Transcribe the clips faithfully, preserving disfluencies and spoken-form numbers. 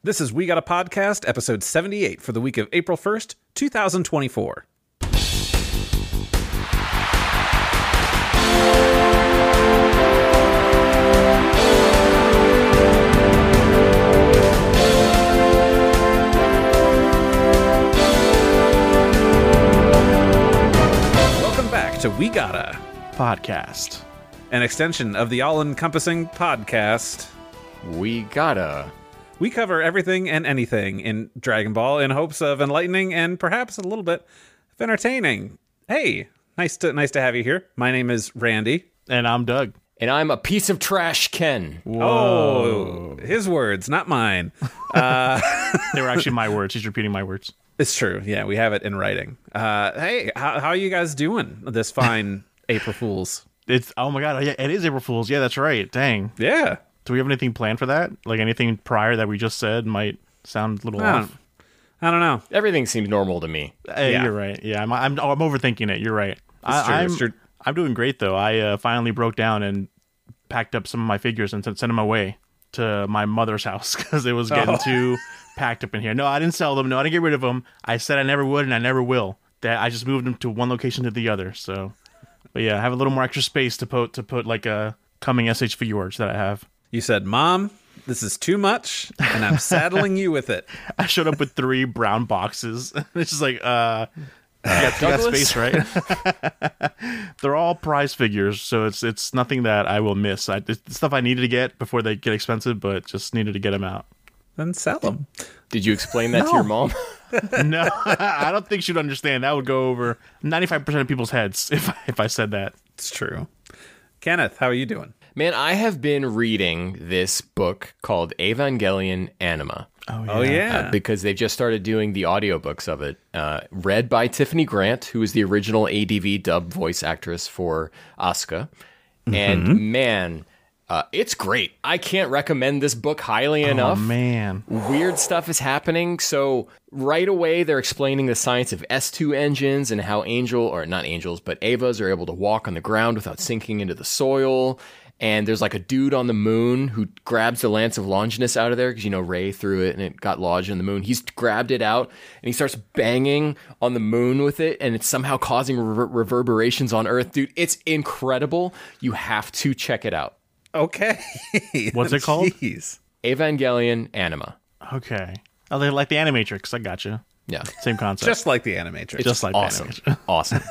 This is We Got a Podcast, episode seventy-eight for the week of April first, two thousand twenty-four. Welcome back to We Gotta Podcast, an extension of the all-encompassing podcast. We Gotta. We cover everything and anything in Dragon Ball in hopes of enlightening and perhaps a little bit of entertaining. Hey, nice to nice to have you here. My name is Randy. and I'm Doug. And I'm a piece of trash, Ken. Whoa. Oh, his words, not mine. Uh, They were actually my words. He's repeating my words. it's true. Yeah, we have it in writing. Uh, hey, how, how are you guys doing this fine April Fools? It's oh my god, yeah, it is April Fool's. Yeah, that's right. Dang. Yeah. Do we have anything planned for that? Like anything prior that we just said might sound a little I don't, off. I don't know. Everything seems normal to me. Hey, Yeah. You're right. Yeah, I'm I'm, I'm overthinking it. You're right. I, true, I'm it's true. I'm doing great though. I uh, finally broke down and packed up some of my figures and sent sent them away to my mother's house because it was getting Oh. too packed up in here. No, I didn't sell them. No, I didn't get rid of them. I said I never would, and I never will. That I just moved them to one location to the other. So, but yeah, I have a little more extra space to put to put like a coming S H figure words that I have. You said, Mom, this is too much, and I'm saddling you with it. I showed up with three brown boxes. It's just like, uh, you got, you got Douglas? space, right? They're all prize figures, so it's it's nothing that I will miss. I, it's stuff I needed to get before they get expensive, but just needed to get them out. Then sell them. Did you explain that to your mom? No, I don't think she'd understand. That would go over ninety-five percent of people's heads if I, if I said that. It's true. Kenneth, how are you doing? Man, I have been reading this book called Evangelion Anima. Oh, yeah. Uh, because they've just started doing the audiobooks of it. Uh, read by Tiffany Grant, who is the original A D V dub voice actress for Asuka. And man, uh, it's great. I can't recommend this book highly enough. Oh man, Weird stuff is happening. So right away, they're explaining the science of S two engines and how Angel, or not angels, but Evas are able to walk on the ground without sinking into the soil. And there's like a dude on the moon who grabs the Lance of Longinus out of there because, you know, Ray threw it and it got lodged in the moon. He's grabbed it out and he starts banging on the moon with it, and it's somehow causing rever- reverberations on Earth. Dude, it's incredible. You have to check it out. Okay. What's it called? Jeez. Evangelion Anima. okay. Oh, they like the Animatrix. I gotcha. Yeah. Same concept. Just like the Animatrix. Just like Awesome. the Animatrix. Awesome.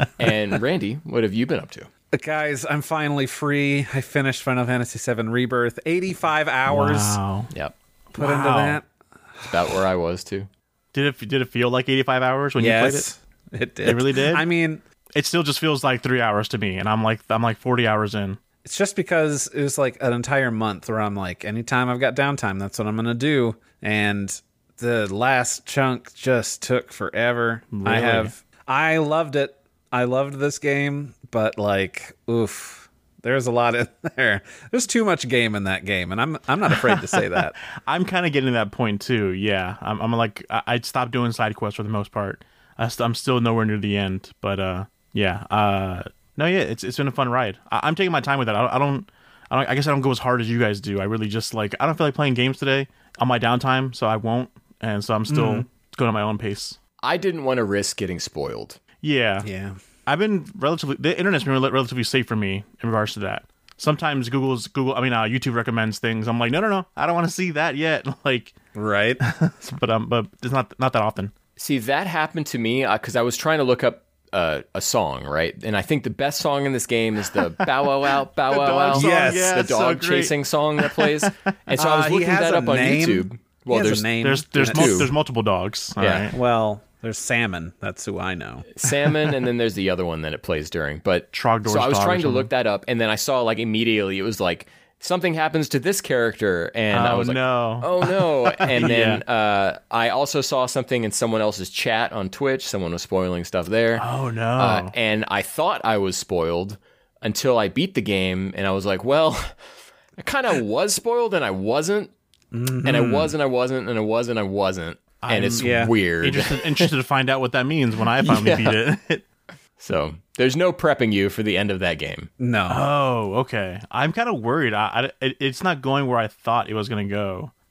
And Randy, what have you been up to? Guys, I'm finally free. I finished Final Fantasy seven Rebirth. eighty-five hours Wow. Yep. put into Wow. that. It's about where I was too. Did it did it feel like eighty-five hours when you played it? Yes, it did. It really did? I mean, It still just feels like three hours to me, and I'm like I'm like forty hours in. it's just because it was like an entire month where I'm like, anytime I've got downtime, that's what I'm going to do. And the last chunk just took forever. I Really? have, I loved it. I loved this game, but like, oof, there's a lot in there. There's too much game in that game, and I'm I'm not afraid to say that. I'm kind of getting to that point too. Yeah, I'm, I'm like I, I stopped doing side quests for the most part. I st- I'm still nowhere near the end, but uh, yeah, uh, no, yeah, it's it's been a fun ride. I- I'm taking my time with it. I don't, I don't, I don't, I guess I don't go as hard as you guys do. I really just like I don't feel like playing games today on my downtime, so I won't, and so I'm still going at my own pace. I didn't want to risk getting spoiled. Yeah, Yeah. I've been relatively the internet's been rel- relatively safe for me in regards to that. Sometimes Google's Google, I mean, uh, YouTube recommends things. I'm like, no, no, no, I don't want to see that yet. Like, Right. but um, but it's not not that often. See, that happened to me because I was trying to look up uh, a song, right? And I think the best song in this game is the Bow Wow Wow, Bow Wow Wow. dog song, Yes. yeah, the it's so dog great. chasing song that plays. And so I was Uh, he looking has that a up on name. YouTube. Well, He has there's a name. There's there's in it. mul- two. there's multiple dogs. All Yeah. right. Well, there's Salmon. That's who I know. Salmon, and then there's the other one that it plays during. But Trogdor's so I was dog or trying to something. look that up, and then I saw like immediately it was like something happens to this character, and I Oh, was like, no. oh no! And then uh, I also saw something in someone else's chat on Twitch. Someone was spoiling stuff there. Oh no. Uh, and I thought I was spoiled until I beat the game, and I was like, well, I kind of was spoiled, and I wasn't, and I was, and I wasn't, and I was, and I wasn't, and I'm- it's yeah. weird. interested, interested to find out what that means when I finally Yeah. beat it. So there's no prepping you for the end of that game. No. Oh, okay. I'm kind of worried. I, I, it, it's not going where I thought it was going to go. But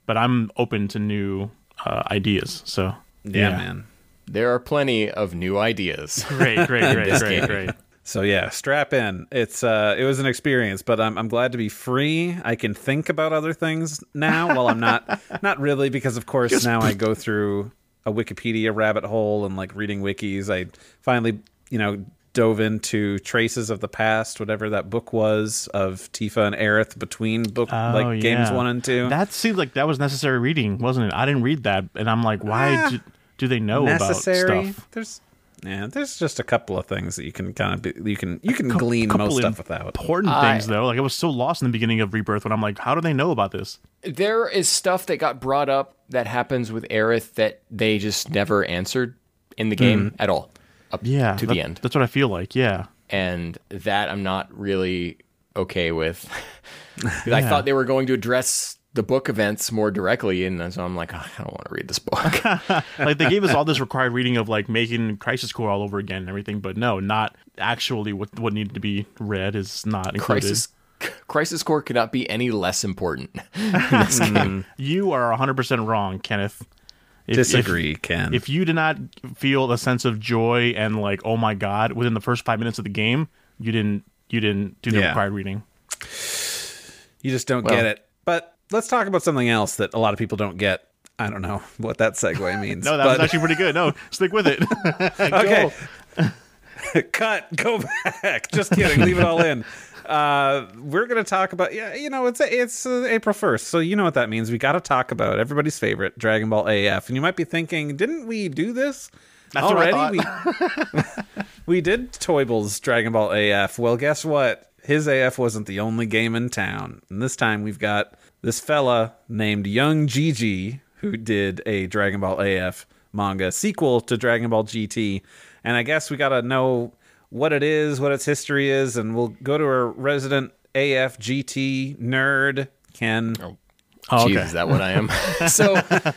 but I'm open to new uh, ideas. So Yeah, man. There are plenty of new ideas. Great, great, great, this great, game. great. So yeah, strap in. It's uh, it was an experience, but I'm I'm glad to be free. I can think about other things now. Well, I'm not not really because of course Just- now I go through a Wikipedia rabbit hole and like reading wikis. I finally you know dove into Traces of the Past, whatever that book was of Tifa and Aerith between book Oh, like games yeah. one and two. That seems like that was necessary reading, wasn't it? I didn't read that, and I'm like, why Ah, do, do they know necessary. about stuff? There's yeah, there's just a couple of things that you can kind of be, you can you can Cou- glean couple most of stuff without. Important I- things though. Like I was so lost in the beginning of Rebirth when I'm like, how do they know about this? There is stuff that got brought up that happens with Aerith that they just never answered in the game at all up Yeah, to that- the end. That's what I feel like. Yeah. And that I'm not really okay with. 'Cause I thought they were going to address the book events more directly, and so I'm like, oh, I don't want to read this book. Like they gave us all this required reading of like making Crisis Core all over again and everything, but no, not actually what what needed to be read is not included. Crisis Crisis Core could not be any less important in this game. You are one hundred percent wrong, Kenneth. If, Disagree, if, Ken. If you did not feel a sense of joy and like, oh my god, within the first five minutes of the game, you didn't you didn't do the Yeah. required reading. You just don't Well- get it. But let's talk about something else that a lot of people don't get. I don't know what that segue means. No, that but, was actually pretty good. No, stick with it. okay. Cut. Go back. Just kidding. Leave it all in. Uh, we're gonna talk about yeah. You know, it's it's uh, April first, so you know what that means. We got to talk about everybody's favorite Dragon Ball A F. And you might be thinking, didn't we do this That's what I already? We we did Toyble's Dragon Ball A F. Well, guess what? His A F wasn't the only game in town. And this time we've got this fella named Young Gigi who did a Dragon Ball A F manga sequel to Dragon Ball G T. And I guess we got to know what it is, what its history is, and we'll go to our resident A F G T nerd, Ken. Oh, Oh, Jeez, okay. is that what I am? So,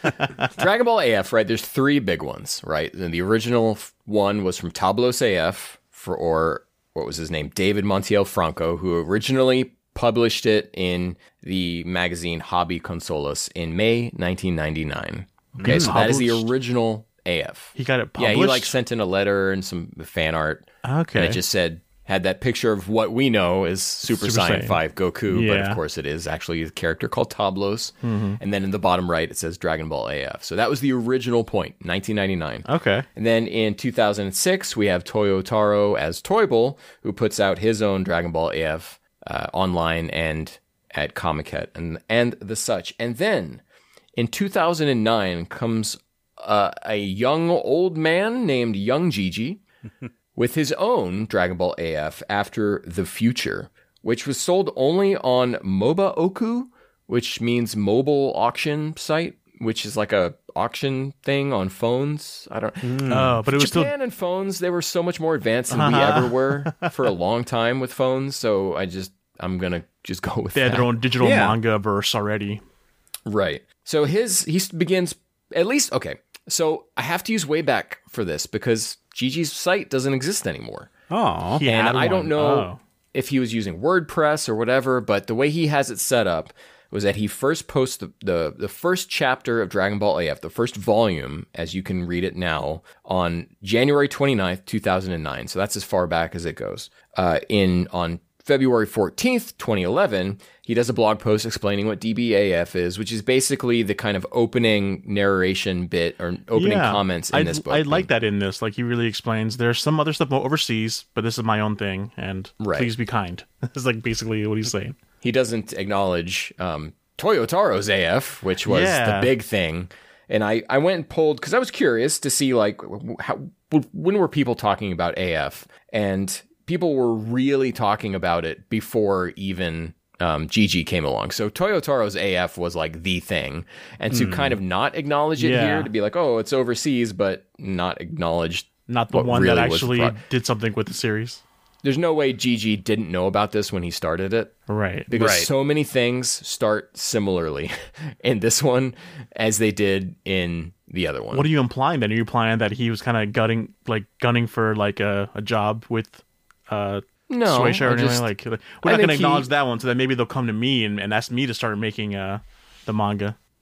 Dragon Ball A F, right? There's three big ones, right? And the original f- one was from Tablos A F, for or what was his name? David Montiel Franco, who originally published it in the magazine Hobby Consolas in May nineteen ninety-nine. Okay, so that is the Published? original A F. He got it Yeah, published. he like sent in a letter and some fan art. Okay. And it just said, had that picture of what we know as Super, Super Saiyan Saiyan. five Goku, but Yeah. Mm-hmm. of course it is actually a character called Tablos. And then in the bottom right, it says Dragon Ball A F. So that was the original point, nineteen ninety-nine. Okay. And then in two thousand six, we have Toyo Taro as Toyble, who puts out his own Dragon Ball A F uh, online and at Comiket and, and the such. And then in two thousand nine comes uh, a young old man named Young Gigi with his own Dragon Ball A F After the Future, which was sold only on MOBA Oku, which means mobile auction site, which is like a auction thing on phones. I don't. Oh, but it was still Japan and phones, they were so much more advanced than we ever were for a long time with phones. So I just, I'm gonna just go with they had that. their own digital Yeah. manga verse already. Right. So his he begins at least okay. So I have to use Wayback for this because Gigi's site doesn't exist anymore. Oh, He And had I don't one. know Oh. if he was using WordPress or whatever, but the way he has it set up was that he first posts the, the, the first chapter of Dragon Ball A F, the first volume, as you can read it now, on January twenty-ninth, two thousand nine. So that's as far back as it goes. Uh, in on February fourteenth, twenty eleven, he does a blog post explaining what D B A F is, which is basically the kind of opening narration bit or opening Yeah. comments in I, this book. I like that in this. Like he really explains. There's some other stuff overseas, but this is my own thing, and Right. please be kind. It's like basically what he's saying. He doesn't acknowledge um, Toyotaro's A F, which was Yeah. the big thing. And I, I went and pulled, because I was curious to see, like, how, when were people talking about A F? And people were really talking about it before even um, Gigi came along. So Toyotaro's A F was like the thing. And to kind of not acknowledge it Yeah. here, to be like, oh, it's overseas, but not acknowledge. Not the What one really that was the actually pro- did something with the series. There's no way Gigi didn't know about this when he started it. Right. Because Right. so many things start similarly in this one as they did in the other one. What are you implying then? Are you implying that he was kind of gutting, like gunning for like a, a job with uh, no, Shueisha or I anything? just- Like, we're I not going to think he- acknowledge that one, so that maybe they'll come to me and, and ask me to start making uh, the manga.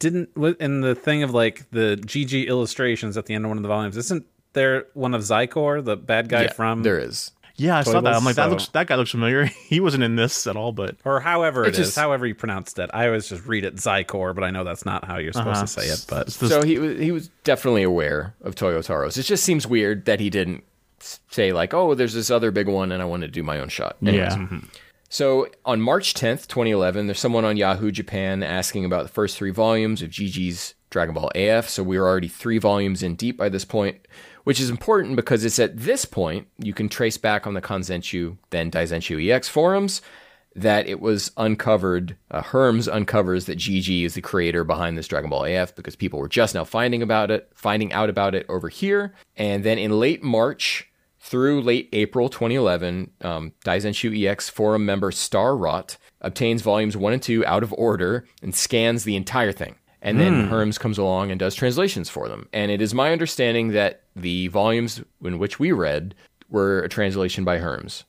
didn't in the thing of like the G G illustrations at the end of one of the volumes, isn't there one of Zykor, the bad guy Yeah, from there is. Yeah, I saw that. I'm like, that so- looks that guy looks familiar. He wasn't in this at all, but or however it It's is, just- however you pronounced it. I always just read it Zykor, but I know that's not how you're supposed Uh-huh. to say it. But It's this- So he was he was definitely aware of Toyotaro's. It just seems weird that he didn't s- say like, "Oh, there's this other big one, and I want to do my own shot." Anyways. yeah. So on March tenth, twenty eleven, there's someone on Yahoo Japan asking about the first three volumes of G G's Dragon Ball A F. So we were already three volumes in deep by this point, which is important because it's at this point you can trace back on the Kanzenshuu, then Daizenshuu E X forums, that it was uncovered, uh, Herms uncovers that G G is the creator behind this Dragon Ball A F because people were just now finding about it, finding out about it over here. And then in late March through late April twenty eleven, um, Daizenshuu E X forum member Star Rot obtains volumes one and two out of order and scans the entire thing. And then Herms comes along and does translations for them. And it is my understanding that the volumes in which we read were a translation by Herms.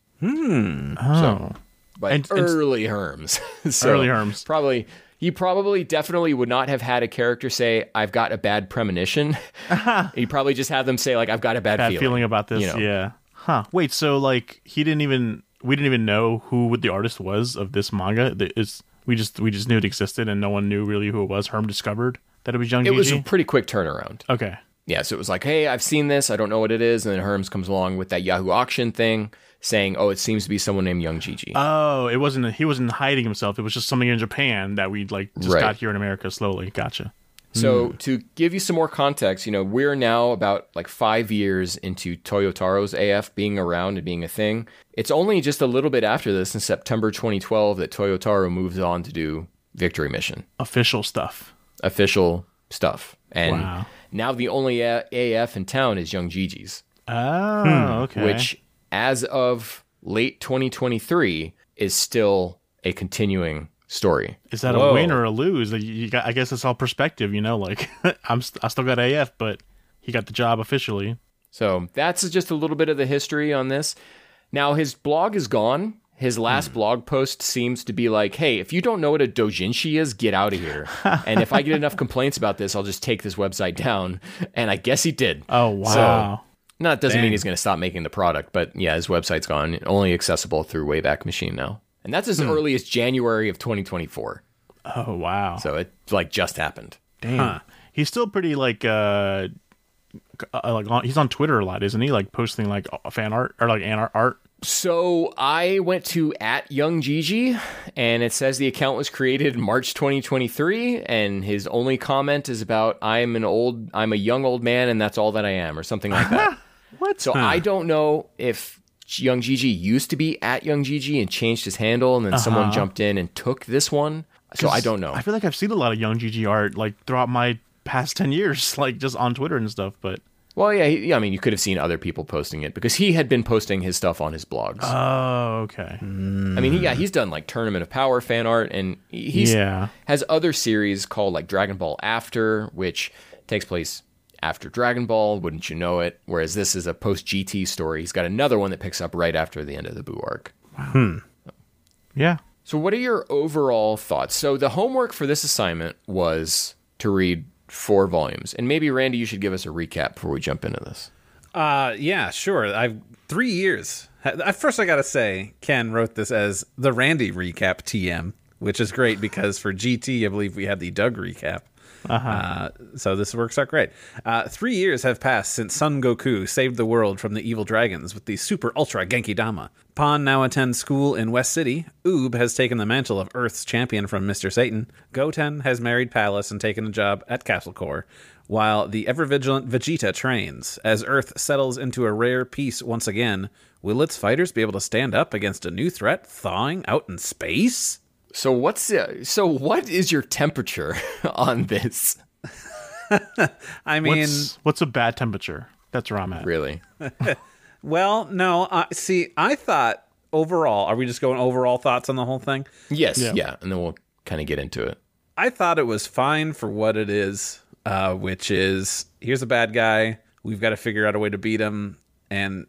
Oh. By And- and- early Herms. So Early Herms. Probably, he probably definitely would not have had a character say, "I've got a bad premonition." He probably just had them say, like, "I've got a bad, Bad feeling. feeling about this. you know? Yeah. Huh. Wait. So like he didn't even we didn't even know who the artist was of this manga. That is we just we just knew it existed and no one knew really who it was. Herm discovered that it was Young It was Gigi? a pretty quick turnaround. Okay. Yeah, so it was like, "Hey, I've seen this. I don't know what it is." And then Herms comes along with that Yahoo auction thing saying, "Oh, it seems to be someone named Young Gigi." Oh, it wasn't. He wasn't hiding himself. It was just something in Japan that we like just Right. got here in America slowly. Gotcha. So to give you some more context, you know, we're now about like five years into Toyotaro's A F being around and being a thing. It's only just a little bit after this, in September twenty twelve, that Toyotaro moves on to do Victory Mission, Official stuff. official stuff. And Wow. now the only A- AF in town is Young Gigi's, Oh, okay. which as of late twenty twenty-three is still a continuing story. is that Whoa. a win or a lose? Like, you got, I guess it's all perspective, you know. Like I'm, st- I still got A F, but he got the job officially. So that's just a little bit of the history on this. Now, his blog is gone. His last blog post seems to be like, "Hey, if you don't know what a doujinshi is, get out of here. And if I get enough complaints about this, I'll just take this website down." And I guess he did. Oh wow. No, it doesn't Dang. mean he's going to stop making the product, but yeah, his website's gone. Only accessible through Wayback Machine now. And that's as early as January of twenty twenty-four. Oh wow. So it like just happened. Damn. Huh. He's still pretty like uh, uh like on, he's on Twitter a lot, isn't he? Like posting like fan art or like an art. art. So I went to at Young Gigi, and it says the account was created in March twenty twenty-three, and his only comment is about I'm an old, I'm a young old man, and that's all that I am, or something like that. What? So I don't know if Young Gigi used to be at Young Gigi and changed his handle, and then someone jumped in and took this one. So I don't know. I feel like I've seen a lot of Young Gigi art like throughout my past ten years, like just on Twitter and stuff. But Well, yeah, he, yeah, I mean, you could have seen other people posting it because he had been posting his stuff on his blogs. oh, okay. I mean, he, yeah, he's done like Tournament of Power fan art, and he- he's Yeah. has other series called like Dragon Ball After, which takes place after Dragon Ball, wouldn't you know it? Whereas this is a post G T story. He's got another one that picks up right after the end of the Buu arc. Yeah. So, what are your overall thoughts? So, the homework for this assignment was to read four volumes, and maybe Randy, you should give us a recap before we jump into this. Uh, yeah, sure. I've three years. At first, I gotta say, Ken wrote this as the Randy recap T M, which is great because for G T, I believe we had the Doug recap. Uh-huh. Uh, so this works out great. Uh, three years have passed since Son Goku saved the world from the evil dragons with the Super Ultra Genki Dama. Pan now attends school in West City. Oob has taken the mantle of Earth's champion from Mister Satan. Goten has married Palace and taken a job at Castle Core. While the ever-vigilant Vegeta trains. As Earth settles into a rare peace once again, will its fighters be able to stand up against a new threat thawing out in space? So, what's uh, so what is your temperature on this? I mean, What's what's a bad temperature? That's where I'm at. Really? well, no. Uh, see, I thought overall, are we just going overall thoughts on the whole thing? Yes. Yeah. Yeah. And then we'll kind of get into it. I thought it was fine for what it is, uh, which is here's a bad guy. We've got to figure out a way to beat him. And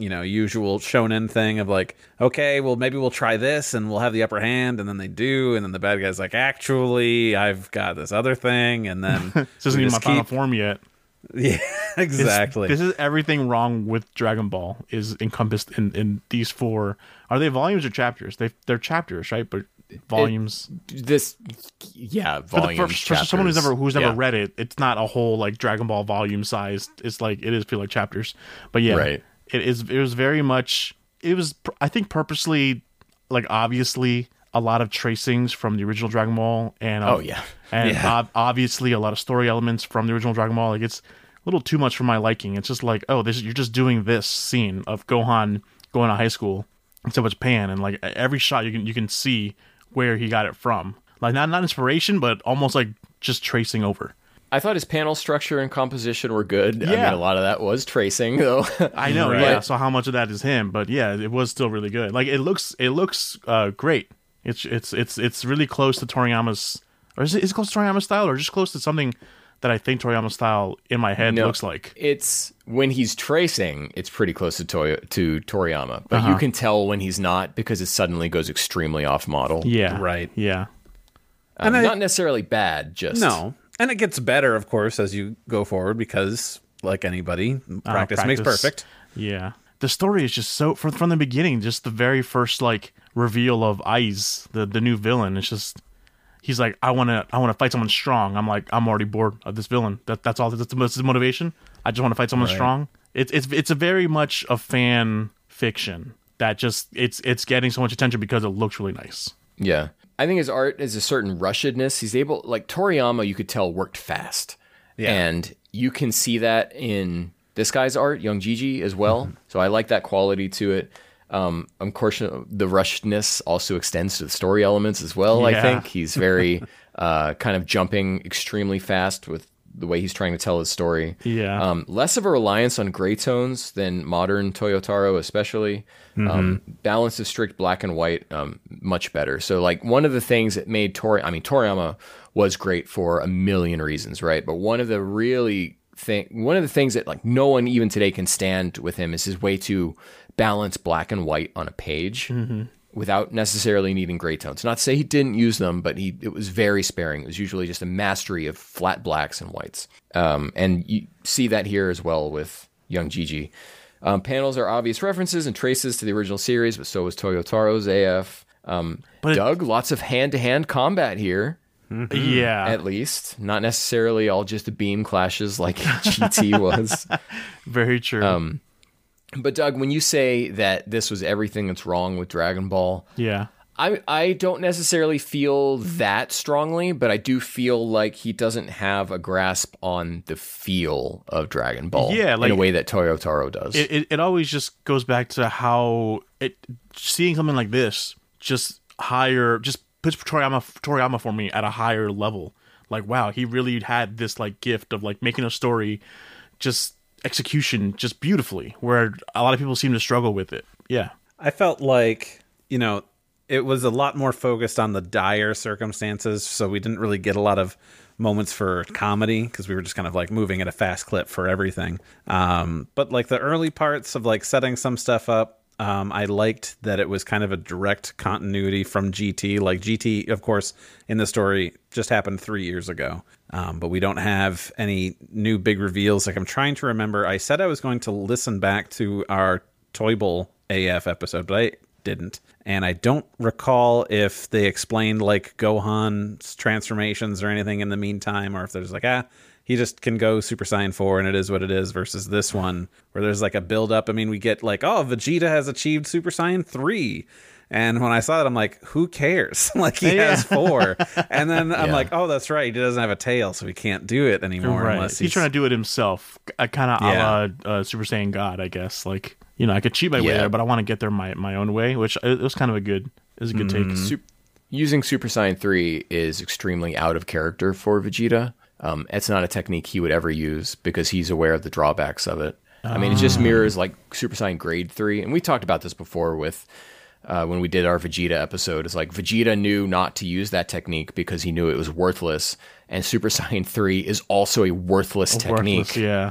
you know, usual shonen thing of like, okay, well, maybe we'll try this and we'll have the upper hand. And then they do. And then the bad guy's like, actually, I've got this other thing. And then this isn't even my final form yet. Yeah, exactly. This, this is everything wrong with Dragon Ball is encompassed in, in these four. Are they volumes or chapters? They, they're chapters, right? But volumes. It, this, yeah, volumes. For, the, for, for someone who's never who's never yeah. read it, it's not a whole like Dragon Ball volume sized. It's like it is feel like chapters. But yeah, right. It is. It was very much. It was. I think purposely, like obviously, a lot of tracings from the original Dragon Ball, and um, oh yeah, and yeah. ob- obviously a lot of story elements from the original Dragon Ball. Like it's a little too much for my liking. It's just like, oh, this you're just doing this scene of Gohan going to high school, except it's Pan, and like every shot you can you can see where he got it from. Like not not inspiration, but almost like just tracing over. I thought his panel structure and composition were good. I Yeah. mean, a lot of that was tracing, though. I know, Right. yeah. So how much of that is him? But yeah, it was still really good. Like it looks, it looks uh, great. It's it's it's it's really close to Toriyama's, or is it is it close to Toriyama's style, or just close to something that I think Toriyama's style in my head No, looks like. It's when he's tracing, it's pretty close to Toy- to Toriyama, but Uh-huh. you can tell when he's not because it suddenly goes extremely off model. Yeah, Right. Yeah, Um, And I- not necessarily bad, just No. And it gets better, of course, as you go forward because, like anybody, practice, Uh, makes practice. perfect. yeah. The story is just so from from the beginning, just the very first like reveal of Aiz, the the new villain. It's just he's like, I want to I want to fight someone strong. I'm like, I'm already bored of this villain. That that's all. That's the most motivation. I just want to fight someone Right. strong. It's it's it's a very much a fan fiction that just it's it's getting so much attention because it looks really nice. Yeah. I think his art is a certain rushedness. He's able, like Toriyama, you could tell worked fast. Yeah. And you can see that in this guy's art, Young Gigi, as well. Mm-hmm. So I like that quality to it. Um, of course, the rushedness also extends to the story elements as well, I Yeah. think. He's very uh, kind of jumping extremely fast with the way he's trying to tell his story. Yeah. Um, less of a reliance on gray tones than modern Toyotaro, especially. Um, balance of strict black and white, um, much better. So, like, one of the things that made Tori, I mean, Toriyama was great for a million reasons, right? But one of the really thing, one of the things that, like, no one even today can stand with him is his way to balance black and white on a page. Without necessarily needing gray tones. Not to say he didn't use them, but he it was very sparing. It was usually just a mastery of flat blacks and whites. Um, and you see that here as well with Young Gigi. Um, panels are obvious references and traces to the original series, but so was Toyotaro's A F. Um, But it- Doug, lots of hand-to-hand combat here, Yeah. at least. Not necessarily all just the beam clashes like G T was. Very true. Um, But Doug, when you say that this was everything that's wrong with Dragon Ball, yeah. I I don't necessarily feel that strongly, but I do feel like he doesn't have a grasp on the feel of Dragon Ball Yeah, like- in a way that Toyotaro does. It, it it always just goes back to how it seeing something like this just higher just puts Toriyama Toriyama for me at a higher level. Like, wow, he really had this like gift of like making a story just execution just beautifully, where a lot of people seem to struggle with it. Yeah. I felt like, you know, it was a lot more focused on the dire circumstances, so we didn't really get a lot of moments for comedy because we were just kind of like moving at a fast clip for everything. Um, but like the early parts of like setting some stuff up, um, I liked that it was kind of a direct continuity from G T. Like G T, of course, in the story just happened three years ago. Um, but we don't have any new big reveals. Like I'm trying to remember, I said I was going to listen back to our Toyble A F episode, but I didn't. And I don't recall if they explained like Gohan's transformations or anything in the meantime, or if there's like, ah, he just can go Super Saiyan four and it is what it is, versus this one where there's like a build up. I mean, we get like, oh, Vegeta has achieved Super Saiyan three. And when I saw it, I'm like, who cares? Like, he Yeah. has four. And then I'm Yeah. like, oh, that's right. He doesn't have a tail, so he can't do it anymore. Right. Unless He's, he's, trying to do it himself, uh, kind of Yeah. a la uh, Super Saiyan God, I guess. Like, you know, I could cheat my way Yeah. there, but I want to get there my, my own way, which it was kind of a good, it was a good take. Sup- using Super Saiyan three is extremely out of character for Vegeta. Um, it's not a technique he would ever use because he's aware of the drawbacks of it. I mean, it just mirrors like Super Saiyan Grade three. And we talked about this before with uh, when we did our Vegeta episode. It's like Vegeta knew not to use that technique because he knew it was worthless. And Super Saiyan three is also a worthless technique. Worthless, yeah.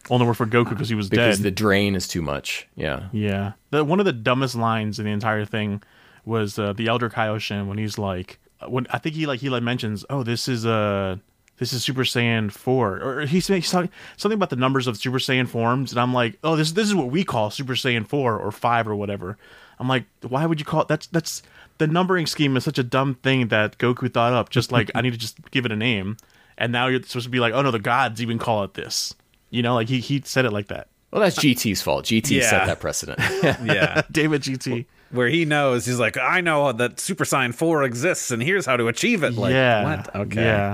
only worked for Goku because he was because dead. the drain is too much. Yeah. Yeah. The, one of the dumbest lines in the entire thing was uh, the Elder Kaioshin when he's like, when I think he like he like mentions, oh, this is a. Uh, This is Super Saiyan four, or he's, he's talking something about the numbers of Super Saiyan forms, and I'm like, oh, this this is what we call Super Saiyan four or five or whatever. I'm like, why would you call it? That's that's the numbering scheme is such a dumb thing that Goku thought up. Just like I need to just give it a name, and now you're supposed to be like, oh no, the gods even call it this. You know, like he he said it like that. Well, that's G T's fault. G T Yeah. set that precedent. Yeah. David G T. Where he knows, he's like, I know that Super Saiyan four exists, and here's how to achieve it. Like, yeah. what? Okay. Yeah.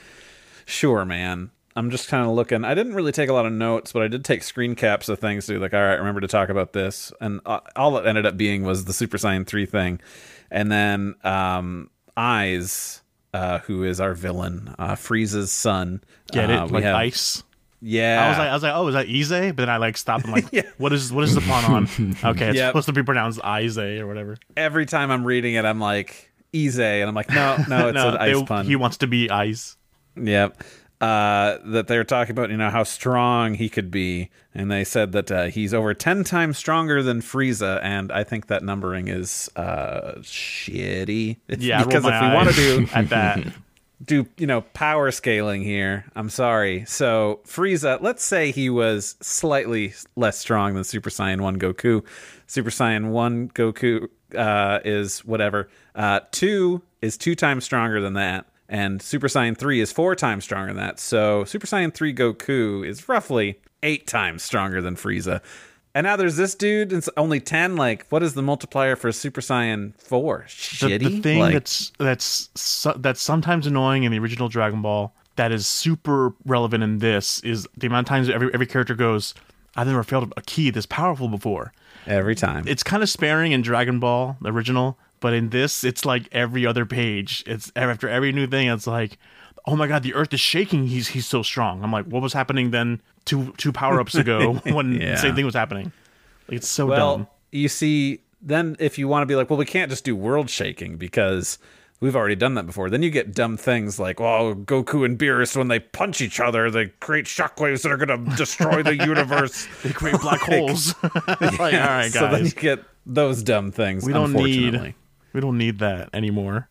Sure, man. I'm just kind of looking. I didn't really take a lot of notes, but I did take screen caps of things to like, all right, remember to talk about this. And uh, all it ended up being was the Super Saiyan three thing. And then um, Eyes, uh, who is our villain, uh, Frieza's son. Get uh, it? we Like have- ice. Yeah. I was like, I was like, oh, is that Ize? But then I like stopped. I'm like, Yeah. what is what is the pun on? Okay, it's Yep. supposed to be pronounced Ize or whatever. Every time I'm reading it, I'm like, Ize. And I'm like, no, no, it's no, an ice they- pun. he wants to be ice. Yep. Uh, that they were talking about, you know, how strong he could be. And they said that uh, he's over ten times stronger than Frieza. And I think that numbering is uh, shitty. It's Yeah, I rolled because my if we eyes want to do, at that. do, you know, power scaling here, I'm sorry. So Frieza, let's say he was slightly less strong than Super Saiyan one Goku. Super Saiyan one Goku uh, is whatever. Uh, two is two times stronger than that. And Super Saiyan three is four times stronger than that. So Super Saiyan three Goku is roughly eight times stronger than Frieza. And now there's this dude, it's only ten. Like, what is the multiplier for Super Saiyan four? The, Shitty? the thing Like, that's that's so, that's sometimes annoying in the original Dragon Ball that is super relevant in this is the amount of times every every character goes, I've never felt a ki this powerful before. every time. It's kind of sparing in Dragon Ball, the original, but in this, it's like every other page. It's after every new thing, it's like, oh my god, the earth is shaking. He's he's so strong. I'm like, what was happening then two two power ups ago when Yeah. the same thing was happening? Like, it's so Well, dumb. you see, then if you want to be like, well, we can't just do world shaking because we've already done that before. Then you get dumb things like, well, Goku and Beerus, when they punch each other, they create shockwaves that are going to destroy the universe. They create black holes. Like, all right, guys, So then you get those dumb things. we don't unfortunately. need we don't need that anymore.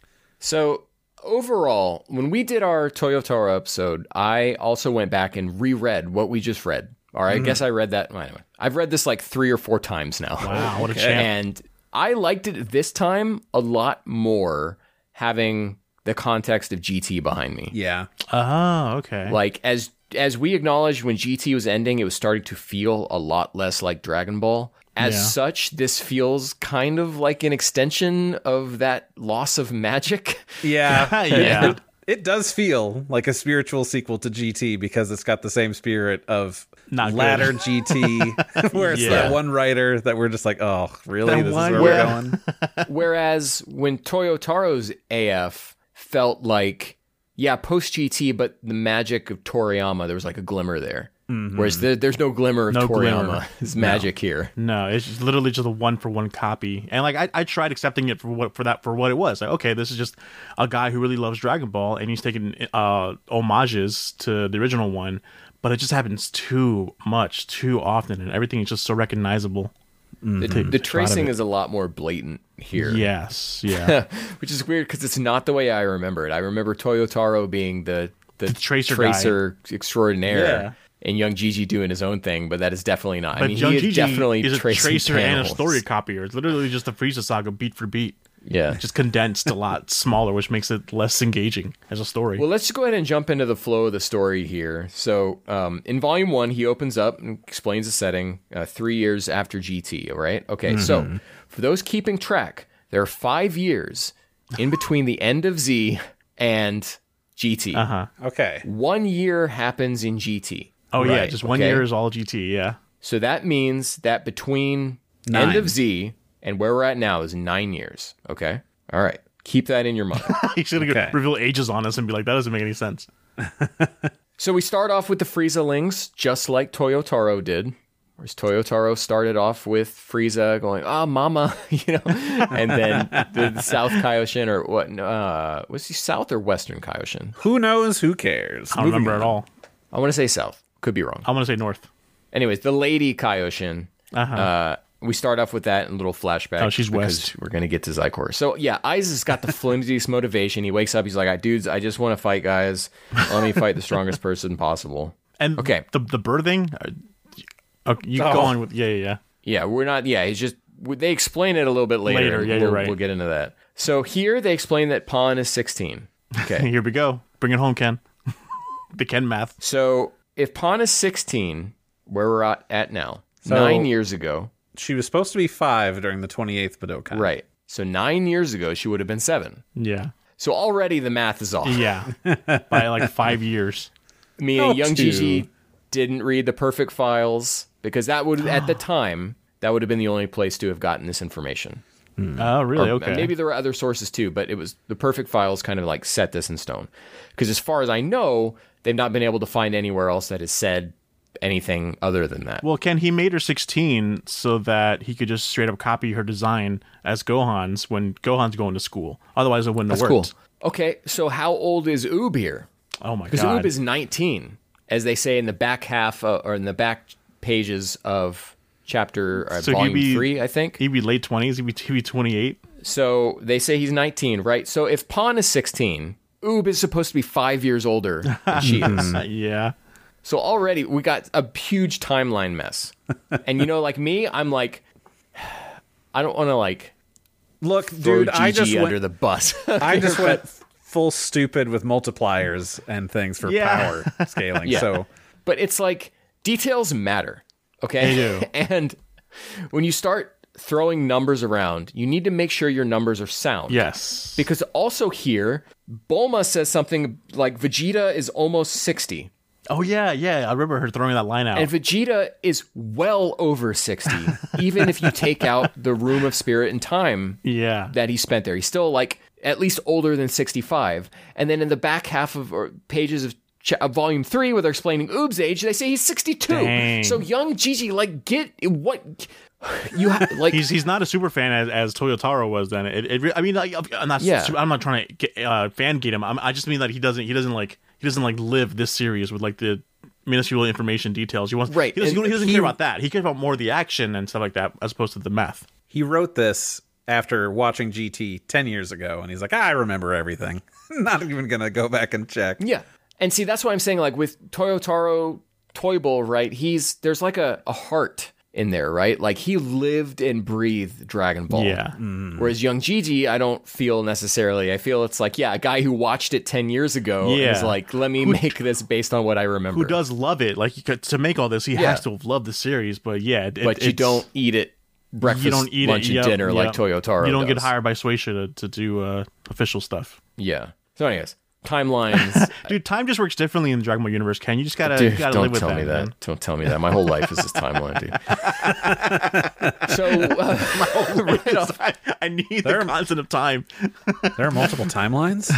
So overall, when we did our Toyotaro episode, I also went back and reread what we just read. All right, I guess I read that. Well, anyway, I've read this like three or four times now. Wow, what a Okay. champ! And I liked it this time a lot more having the context of G T behind me. Yeah. Oh, okay. Like as as we acknowledged when G T was ending, it was starting to feel a lot less like Dragon Ball. As Yeah. such, this feels kind of like an extension of that loss of magic. Yeah. Yeah. It, it does feel like a spiritual sequel to G T because it's got the same spirit of Not good. latter G T, where it's Yeah. that one writer that we're just like, oh, really? That This one- is where Yeah. we're going? Whereas when Toyotaro's A F felt like, yeah, post G T, but the magic of Toriyama, there was like a glimmer there. Whereas there, there's no glimmer of No Toriyama. glimmer. It's magic here. No, it's just literally just a one for one copy. And like I, I tried accepting it for what for that for what it was. Like, okay, this is just a guy who really loves Dragon Ball and he's taking uh homages to the original one, but it just happens too much, too often, and everything is just so recognizable. The, Take the a shot of tracing it. is a lot more blatant here. Yes, yeah. Which is weird because it's not the way I remember it. I remember Toyotaro being the the, tracer tracer extraordinaire, Yeah. and young Gigi doing his own thing. But that is definitely not. But I mean, Young he is Gigi definitely is a tracing tracer and a panels. story copier. It's literally just the Frieza saga beat for beat. Yeah. Just condensed a lot smaller, which makes it less engaging as a story. Well, let's just go ahead and jump into the flow of the story here. So, um, in Volume One, he opens up and explains the setting uh, three years after G T. All right. Okay. So, for those keeping track, there are five years in between the end of Z and G T. uh huh. Okay. One year happens in G T. Oh yeah, Right, just one okay. year is all G T. Yeah. So that means that between Nine. end of Z and where we're at now is nine years. Okay. All right. Keep that in your mind. He's gonna Okay. reveal ages on us and be like, that doesn't make any sense. So we start off with the Frieza links, just like Toyotaro did. Whereas Toyotaro started off with Frieza going, "Ah, mama," you know, and then the, the South Kaioshin, or what? Uh, was he South or Western Kaioshin? Who knows? Who cares? I don't remember at all. I want to say South. Could be wrong. I'm gonna say north. Anyways, the lady Kaioshin. Uh-huh. Uh, we start off with that in a little flashback. Oh, she's because west. We're gonna get to Xicor. So yeah, Isaac's got the flimsiest motivation. He wakes up. He's like, "Dudes, I just want to fight, guys. Let me fight the strongest person possible." And Okay. the the birthing. Uh, okay, you Oh. go on with yeah yeah yeah. Yeah, we're not. Yeah, he's just. They explain it a little bit later. Later, yeah, we'll, you're right. We'll get into that. So here they explain that Pawn is sixteen. Okay. Here we go. Bring it home, Ken. The Ken math. So if Pawn is sixteen, where we're at, at now, So- nine years ago, She was supposed to be five during the twenty-eighth Budokan. right? So nine years ago, she would have been seven. Yeah. So already the math is off. Yeah. By like five years. Meaning Oh, young two. Gigi didn't read the perfect files because that would, at the time, that would have been the only place to have gotten this information. Oh, really? Or Okay. Maybe there were other sources too, but it was the perfect files kind of like set this in stone. Because as far as I know, they've not been able to find anywhere else that has said anything other than that. Well, Ken, he made her sixteen so that he could just straight up copy her design as Gohan's when Gohan's going to school. Otherwise, it wouldn't That's have cool. worked. Okay, so how old is Oob here? Oh my Because god. Oob is nineteen, as they say in the back half uh, or in the back pages of chapter uh, So he'd volume be- three, I think. He'd be late twenties. He'd be, he'd be twenty-eight. So they say he's nineteen, right? So if Pawn is sixteen, Oob is supposed to be five years older than she is. Uh, yeah. So already we got a huge timeline mess. And you know, like me, I'm like, I don't want to like Look, throw dude, I Gigi just under went, the bus. I just went full stupid with multipliers and things for Yeah. power scaling. Yeah. So But it's like details matter, okay? They do. And when you start throwing numbers around, you need to make sure your numbers are sound. Yes. Because also here, Bulma says something like Vegeta is almost sixty. Oh yeah, yeah. I remember her throwing that line out. And Vegeta is well over sixty, even if you take out the Room of Spirit and Time yeah. that he spent there. He's still like at least older than sixty-five. And then in the back half of or pages of, ch- of volume three, where they're explaining Oob's age, they say he's sixty-two. Dang. So young Gigi, like, get what you have, like. He's he's not a super fan as, as Toyotaro was then. It, it re- I mean, like, I'm not Yeah. super, I'm not trying to get, uh, fan gate him. I'm, I just mean that he doesn't he doesn't like he doesn't like live this series with like the minuscule information details. He wants Right, He doesn't, and he doesn't he- care about that. He cares about more of the action and stuff like that as opposed to the math. he wrote this after watching G T ten years ago, and he's like, I remember everything. Not even going to go back and check. Yeah. And see, that's why I'm saying, like, with Toyotaro Toyble, right, he's, there's like a, a heart in there, right? Like, he lived and breathed Dragon Ball. Yeah. Whereas young Gigi, I don't feel necessarily. I feel it's like, yeah, a guy who watched it ten years ago Yeah. is like, let me make this based on what I remember. Who does love it? Like he could, to make all this, he Yeah. has to have loved the series. But yeah, it, But you it's- don't eat it breakfast, you don't eat lunch, it, and yep, dinner like yep. Toyotaro You don't get does. hired by Shueisha to, to do uh, official stuff. Yeah. So anyways, timelines. Dude, time just works differently in the Dragon Ball universe. Ken, you just gotta, Dude, you gotta don't live with tell that. me that. man. Don't tell me that. My whole life is this timeline, dude. so, uh, right off, I, I need There- the constant of time. There are multiple timelines?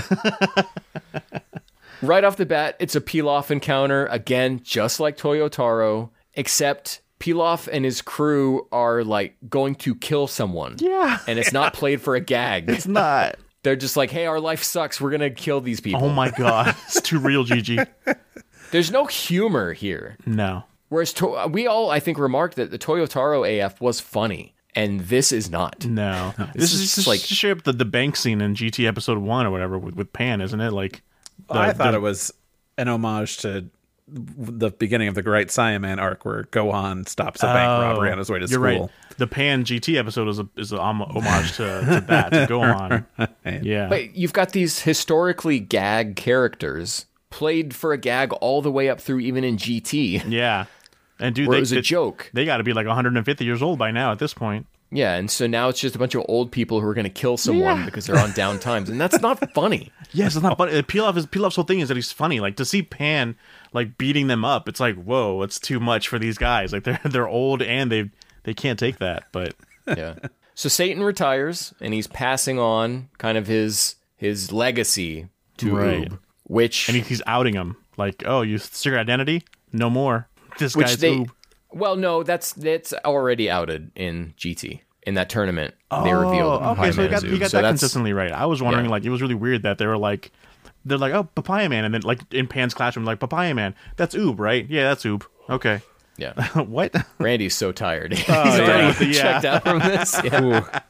right off the bat, it's a Pilaf encounter again, just like Toyotaro, except Pilaf and his crew are like going to kill someone. Yeah, And it's not played for a gag. it's not. They're just like, hey, our life sucks. We're going to kill these people. Oh my god, it's too real, Gigi. There's no humor here. No. Whereas to- we all, I think, remarked that the Toyotaro A F was funny, and this is not. No, This this, is is just like- like straight up the, the bank scene in G T episode one or whatever with, with Pan, isn't it? Like, the, I thought the- it was an homage to the beginning of the Great Saiyaman arc where Gohan stops a bank Oh, robbery on his way to you're school. right. The Pan G T episode is a is a hom- homage to, to that to Gohan. Yeah, But you've got these historically gag characters played for a gag all the way up through even in G T, yeah. And dude, where they, it was a they, joke. they got to be like one hundred fifty years old by now at this point. Yeah, and so now it's just a bunch of old people who are going to kill someone Yeah. because they're on down times, and that's not funny. Yes, it's not funny. Pilaf is Pilaf's whole thing is that he's funny. Like to see Pan like beating them up, it's like whoa, it's too much for these guys. Like they're they're old and they they can't take that. But Yeah. So Satan retires, and he's passing on kind of his his legacy to Right. Oob, which and he, he's outing them like, oh, you secret identity, no more. This which guy's they Oob. well, no, that's that's already outed in G T in that tournament. They revealed Oh, okay, so you got, Paimon you got so that that's consistently right. I was wondering, yeah. like, it was really weird that they were like they're like, oh, Papaya Man, and then like in Pan's classroom, like Papaya Man, that's Oob, right? Yeah, that's Oob. Okay. Yeah. What? Randy's so tired. He's Oh, yeah. already Yeah. checked out from this. Yeah.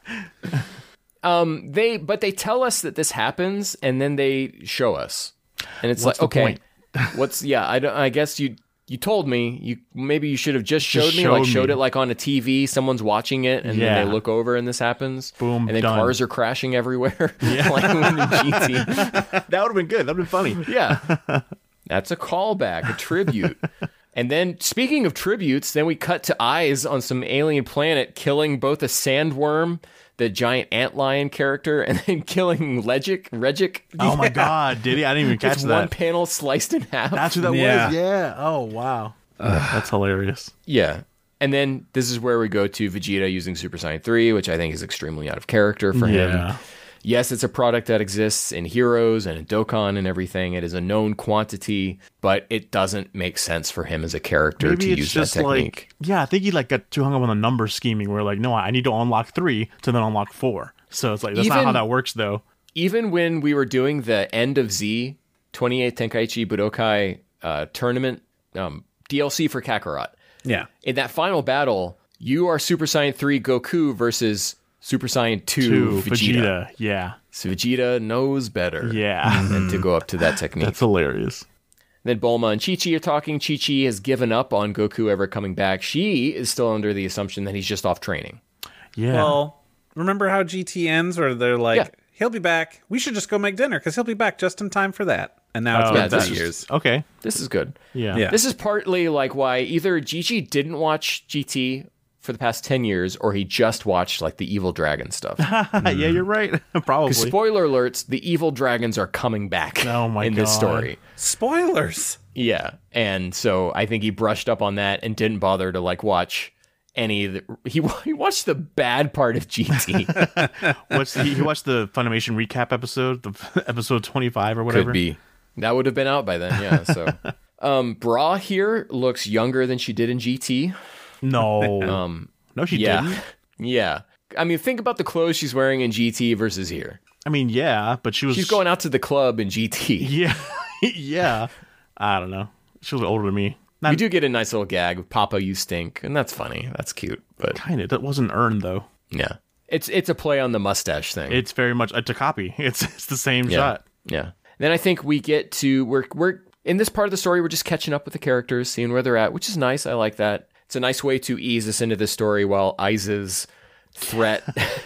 Um, they but they tell us that this happens, and then they show us, and it's What's like, the okay, point? what's yeah? I don't. I guess you you told me. You maybe you should have just showed Just me, like showed showed me. it like on a T V. Someone's watching it, and Yeah. then they look over, and this happens. Boom, and then done. cars are crashing everywhere. like when in G T. That would have been good. That would have been funny. Yeah, that's a callback, a tribute. And then, speaking of tributes, then we cut to Eyes on some alien planet killing both a sandworm, the giant antlion character, and then killing Legic, Regic. Oh my god, did he? I didn't even catch It's that. one panel sliced in half. That's who that Yeah. was. Yeah. Oh wow. That's hilarious. Yeah. And then this is where we go to Vegeta using Super Saiyan three, which I think is extremely out of character for Yeah. him. Yes, it's a product that exists in Heroes and in Dokkan and everything. It is a known quantity, but it doesn't make sense for him as a character Maybe to it's use just that technique. like, yeah, I think he like got too hung up on the number scheming. Where like, no, I need to unlock three to then unlock four. So it's like that's not Even- how that works, though. Even when we were doing the End of Z twenty-eighth Tenkaichi Budokai uh, tournament um, D L C for Kakarot, Yeah. in that final battle, you are Super Saiyan three Goku versus Super Saiyan two, Two Vegeta. Vegeta. Yeah. So Vegeta knows better Yeah. than to go up to that technique. That's hilarious. Then Bulma and Chi-Chi are talking. Chi-Chi has given up on Goku ever coming back. She is still under the assumption that he's just off training. Yeah. Well, remember how G T ends where they're like, Yeah. he'll be back. We should just go make dinner because he'll be back just in time for that. And now Oh, it's yeah, been this two is- years. okay. This is good. Yeah. Yeah. This is partly like why either Gigi didn't watch G T for the past ten years or he just watched like the Evil Dragon stuff. yeah, you're right. Probably. Spoiler alerts, the Evil Dragons are coming back Oh my in this God. story. Spoilers. Yeah. And so I think he brushed up on that and didn't bother to like watch any of the, he, he watched the bad part of G T. What's the, he watched the Funimation recap episode, the episode twenty-five or whatever. Could be. That would have been out by then, yeah. So um Bra here looks younger than she did in G T. No. Um no, she yeah. didn't. Yeah. I mean, think about the clothes she's wearing in G T versus here. I mean, yeah, but she was. She's going out to the club in G T. Yeah. yeah. I don't know. She was older than me. We do get a nice little gag with Papa, you stink, and that's funny. That's cute. But Kind of. That wasn't earned, though. yeah. It's it's a play on the mustache thing. It's very much it's a copy. It's it's the same yeah. shot. Yeah. Then I think we get to we're we're in this part of the story, we're just catching up with the characters, seeing where they're at, which is nice. I like that. It's a nice way to ease us into this story while Aiza's threat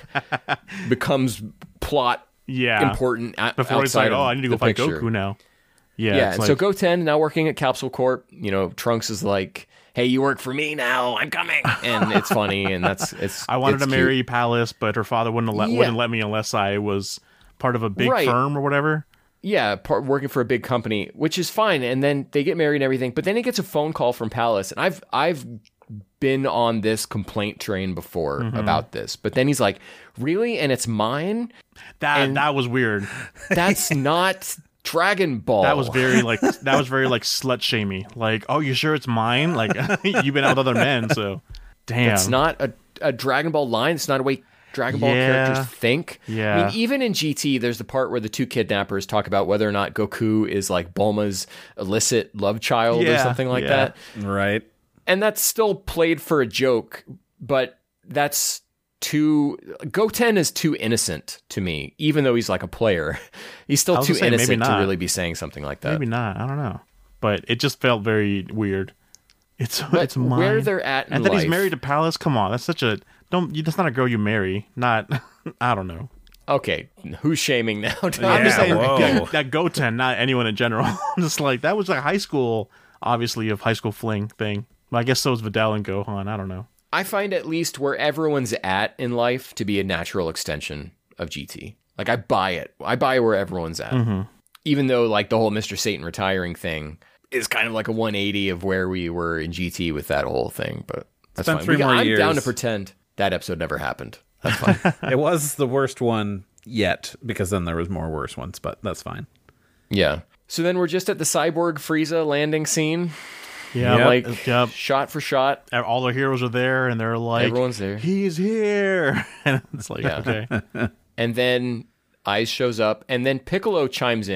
becomes plot Yeah. important a- Before it's outside like, of oh, I need to go the fight picture. Goku now. Yeah. Yeah, it's and like, so Goten now working at Capsule Corp. You know, Trunks is like, "Hey, you work for me now. I'm coming," and it's funny, and that's it's. I wanted it's to cute. marry Palace, but her father wouldn't let Yeah. wouldn't let me unless I was part of a big Right. firm or whatever. Yeah, part, working for a big company, which is fine. And then they get married and everything. But then he gets a phone call from Palace, and I've I've been on this complaint train before Mm-hmm. about this. But then he's like, "Really? And it's mine? That And- that was weird. That's not Dragon Ball." That was very like that was very like slut shamey. Like, oh, you sure it's mine? Like you've been out with other men, so damn. It's not a, a Dragon Ball line. It's not a way Dragon Ball Yeah. characters think. Yeah. I mean, even in G T, there's the part where the two kidnappers talk about whether or not Goku is like Bulma's illicit love child or Yeah, something like yeah. that. Right. And that's still played for a joke, but that's too Goten is too innocent to me, even though he's like a player. He's I still was too gonna say, maybe innocent to not. really be saying something like that. Maybe not. I don't know. But it just felt very weird. It's But it's mine. where they're at in and that he's life- married to Palace. Come on, that's such a don't. You, that's not a girl you marry. Not. I don't know. Okay, who's shaming now? I'm just Yeah, saying whoa. that, that Goten, not anyone in general. I'm just like that was like high school, obviously of high school fling thing. But I guess so is Vidal and Gohan. I don't know. I find at least where everyone's at in life to be a natural extension of G T. Like I buy it. I buy where everyone's at. Mm-hmm. Even though like the whole Mister Satan retiring thing is kind of like a one eighty of where we were in G T with that whole thing, but that's been fine. three We- more I'm years. down to pretend that episode never happened. That's fine. It was the worst one yet because then there was more worse ones, but that's fine. Yeah. So then we're just at the Cyborg Frieza landing scene, Yeah, Yep. like yep. shot for shot. All the heroes are there, and they're like, Everyone's there. He's here, and it's like, Yeah. okay, And then Eyes shows up, and then Piccolo chimes in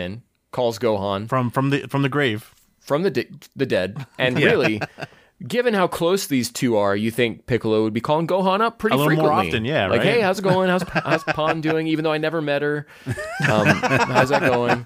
calls Gohan from from the from the grave, from the di- the dead, and really, given how close these two are, you think Piccolo would be calling Gohan up pretty a little frequently. more often, yeah. Like, right? hey, how's it going? How's how's Pan doing? Even though I never met her, um, how's that going?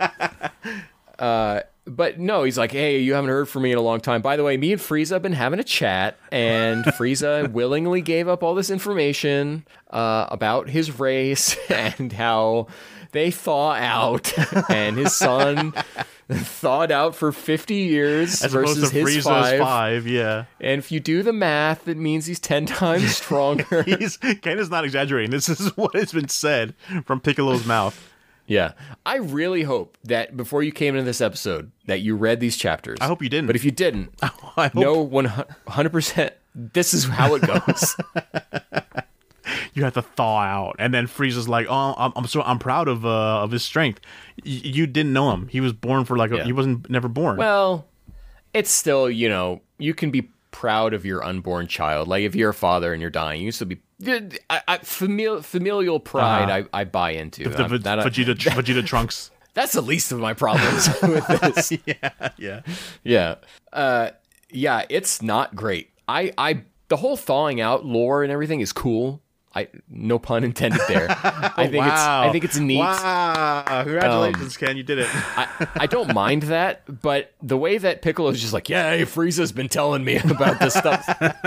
Uh, but no, he's like, hey, you haven't heard from me in a long time. By the way, me and Frieza have been having a chat, and Frieza willingly gave up all this information uh, about his race and how they thaw out, and his son thawed out for fifty years As versus opposed to his Frieza's five. five. Yeah, And if you do the math, it means he's ten times stronger. he's Ken is not exaggerating. This is what has been said from Piccolo's mouth. Yeah. I really hope that before you came into this episode that you read these chapters. I hope you didn't. But if you didn't, I hope no one hundred percent this is how it goes. you have to thaw out, and then Frieza's like, "Oh, I'm, I'm so I'm proud of uh, of his strength." Y- you didn't know him; he was born for like a, Yeah. he wasn't never born. Well, it's still, you know, you can be proud of your unborn child. Like if you're a father and you're dying, you still be I, I, familial, familial pride. Uh-huh. I, I buy into the Um, v- that- Vegeta Vegeta Trunks. That's the least of my problems with this. yeah, yeah. Yeah. Uh, yeah, it's not great. I, I, the whole thawing out lore and everything is cool. I, no pun intended there. I think it's, I think it's neat. Wow! Congratulations, Ken, you did it. I, I don't mind that, but the way that Piccolo's just like, yeah, hey, Frieza's been telling me about this stuff.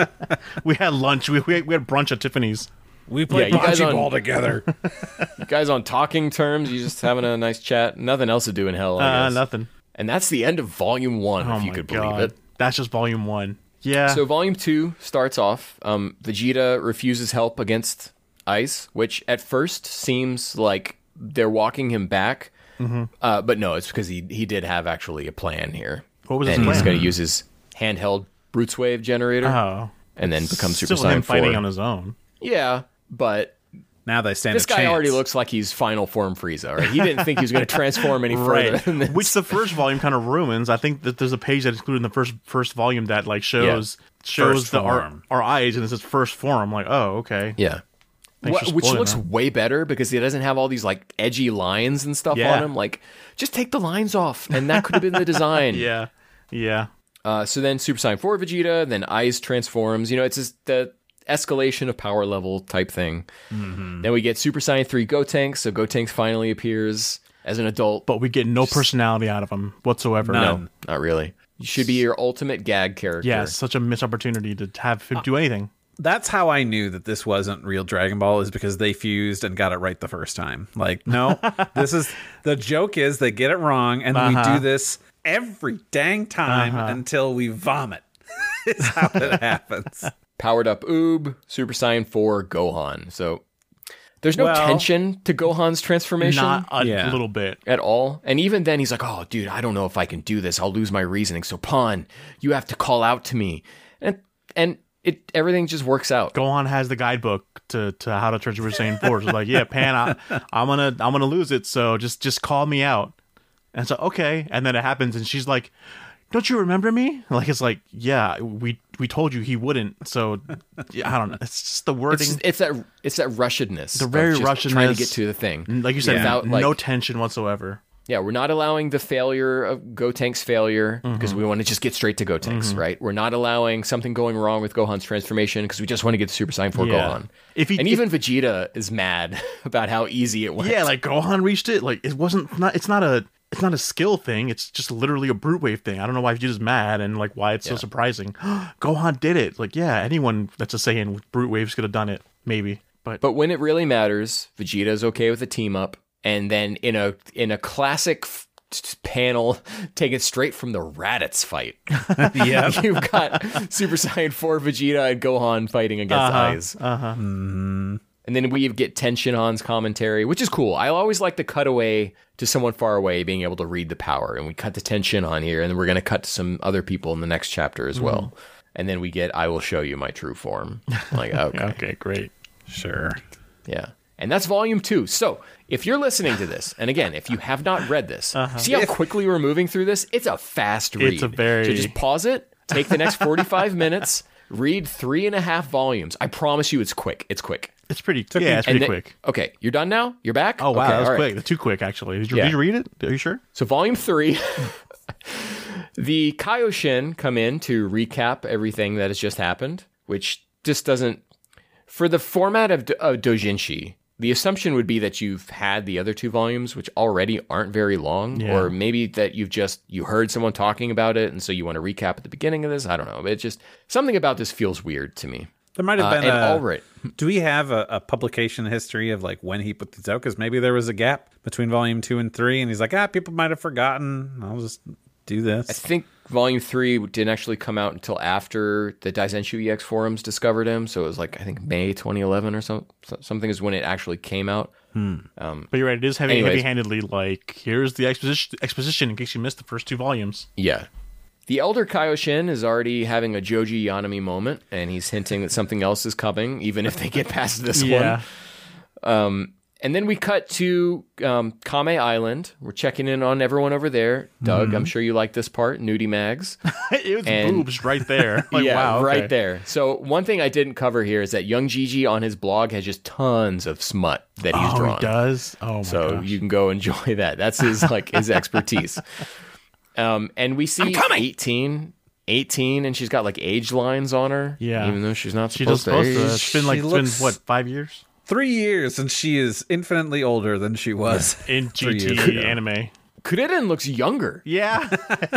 We had lunch. We we, we had brunch at Tiffany's. We played Yeah, you guys bocce on- ball together. You guys on talking terms, you just having a nice chat. Nothing else to do in hell, I Uh, guess. nothing. And that's the end of Volume One, Oh if you my could god, believe it. that's just volume one. Yeah. So Volume Two starts off. Um, Vegeta refuses help against Ice, which at first seems like they're walking him back, Mm-hmm. uh, but no, it's because he he did have actually a plan here. What was his and he's plan? going to use his handheld Brutes Wave generator oh, and then become Super still him Saiyan fighting four. on his own. Yeah, but Now they stand this a guy chance. already looks like he's Final Form Frieza, right? He didn't think he was going to transform any further Right, than this. which the first volume kind of ruins. I think that there's a page that's included in the first first volume that like shows shows First the our, form. our eyes, and it says first form. I'm like, oh, okay. Yeah. Thanks Wh- for which spoiling looks that. way better because he doesn't have all these like edgy lines and stuff Yeah. on him. Like, just take the lines off, and that could have been the design. Yeah, yeah. Uh, so then Super Saiyan four Vegeta, then Ice transforms. You know, it's just the escalation of power level type thing. Mm-hmm. Then we get Super Saiyan three Gotenks. So Gotenks finally appears as an adult. But we get no personality out of him whatsoever. None. No, not really. You should be your ultimate gag character. Yeah, it's such a missed opportunity to have him do anything. That's how I knew that this wasn't real Dragon Ball, is because they fused and got it right the first time. Like, no, this is the joke is they get it wrong, and we Uh-huh. do this every dang time Uh-huh. until we vomit. Is how it happens. Powered up Oob, Super Saiyan four Gohan. So there's no Well, tension to Gohan's transformation. Not a Yeah. little bit. At all. And even then, he's like, oh, dude, I don't know if I can do this. I'll lose my reasoning. So, Pan, you have to call out to me. And and it everything just works out. Gohan has the guidebook to, to how to turn Super Saiyan four. It's like, yeah, Pan, I, I'm gonna I'm gonna lose it. So just just call me out. And so okay, and then it happens, and she's like, "Don't you remember me?" Like it's like, yeah, we we told you he wouldn't. So yeah, I don't know. It's just the wording. It's, it's that it's that Russianness. The very of just Russianness. trying to get to the thing. like you said, Yeah. Without, like- no tension whatsoever. Yeah, we're not allowing the failure of Gotank's failure because we want to just get straight to Gotenks, right? We're not allowing something going wrong with Gohan's transformation because we just want to get to Super Saiyan four Yeah. Gohan. If he- and if- even Vegeta is mad about how easy it went. Yeah, like Gohan reached it. Like it wasn't not. It's not a. It's not a skill thing. It's just literally a brute wave thing. I don't know why Vegeta's mad and like why it's so Yeah. surprising. Gohan did it. Like yeah, anyone that's a Saiyan with brute waves could have done it. Maybe, but But when it really matters, Vegeta's okay with a team up, and then in a in a classic f- t- panel taken straight from the Raditz fight, Yeah. you've got Super Saiyan four Vegeta and Gohan fighting against uh-huh, Aiz. uh-huh. And then we get Tenshin Han's commentary, which is cool. I always like the cutaway to someone far away being able to read the power. And we cut to Tenshin Han here, and then we're going to cut to some other people in the next chapter as well. And then we get, I will show you my true form. I'm like, okay. Okay, great. Sure. Yeah. And that's volume two. So if you're listening to this, and again, if you have not read this, see how quickly we're moving through this? It's a fast read. It's a very- So just pause it, take the next forty-five minutes, read three and a half volumes. I promise you it's quick. It's quick. It's pretty. Took yeah, me- it's pretty And then- quick. Okay, you're done now? You're back? Oh wow, okay, that was all right. quick. That's too quick, actually. Did you, Yeah. did you read it? Are you sure? So volume three, the Kaioshin come in to recap everything that has just happened, which just doesn't. For the format of, Do- of Dojinshi, the assumption would be that you've had the other two volumes, which already aren't very long, Yeah. or maybe that you've just you heard someone talking about it, and so you want to recap at the beginning of this. I don't know. It's just something about this feels weird to me. There might have Uh, been and a. all right. Do we have a, a publication history of like when he put these out? Because maybe there was a gap between volume two and three, and he's like, ah, people might have forgotten. I'll just do this. I think volume three didn't actually come out until after the Daizenshu E X forums discovered him. So it was like, I think May twenty eleven or so, so- something is when it actually came out. But you're right. It is heavy, Anyways. heavy-handedly. Like, here's the exposition, exposition in case you missed the first two volumes. Yeah. The Elder Kaioshin is already having a Joji Yanami moment, and he's hinting that something else is coming, even if they get past this Yeah. one. Um, and then we cut to um, Kame Island. We're checking in on everyone over there. Doug, I'm sure you like this part. Nudie Mags. it was And- boobs right there. Like, yeah, wow, okay. right there. So one thing I didn't cover here is that Young Gigi on his blog has just tons of smut that he's Oh, drawn. he does? Oh, my So gosh. you can go enjoy that. That's his like his expertise. Um, and we see eighteen, eighteen, and she's got like age lines on her. Yeah. even though she's not She does supposed, supposed to. to. It's been like, She it's looks- been, what, five years? Three years, and she is infinitely older than she was. In three G years T ago. anime. Kuriden looks younger, Yeah.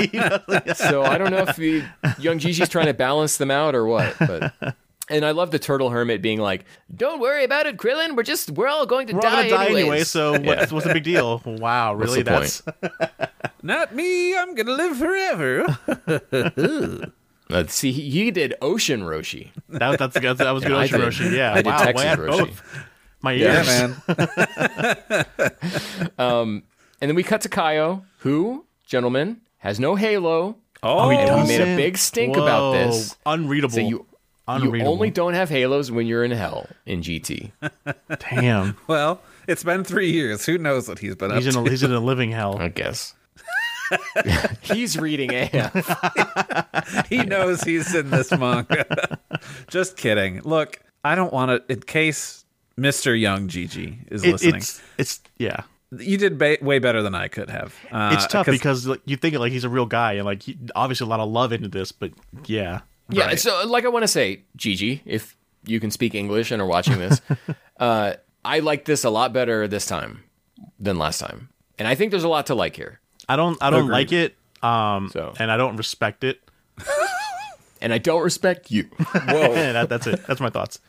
so I don't know if the Young Gigi's trying to balance them out or what. But and I love the Turtle Hermit being like, "Don't worry about it, Krillin. We're just we're all going to We're all die, gonna die anyways." anyway, so what's, what's the big deal? Wow, What's really? the That's Not me. I'm gonna live forever. Let's see. He, he did Ocean Roshi. that, that's, that's that was good I Ocean did- Roshi. Yeah, I did wow, Texas wow, Roshi. both. My Yeah, ears. man. And then we cut to Kaio, who, gentlemen, has no halo. Oh, he And we doesn't? made a big stink about Whoa, this. Unreadable. So you you Unreadable. only don't have halos when you're in hell in G T. Damn. well, it's been three years. Who knows what he's been He's up in to? a, he's in a living hell. I guess. He's reading A F. He knows he's in this manga. Just kidding. Look, I don't want to. In case Mister Young Gigi is It, listening, it's it's yeah. you did ba- way better than I could have. Uh, It's tough because like, you think like he's a real guy and like he, obviously a lot of love into this, but yeah. Yeah, Right. so like I want to say, Gigi, if you can speak English and are watching this, uh, I like this a lot better this time than last time. And I think there's a lot to like here. I don't I don't Agreed. like it, um, So. and I don't respect it. And I don't respect you. whoa. that, that's it. That's my thoughts.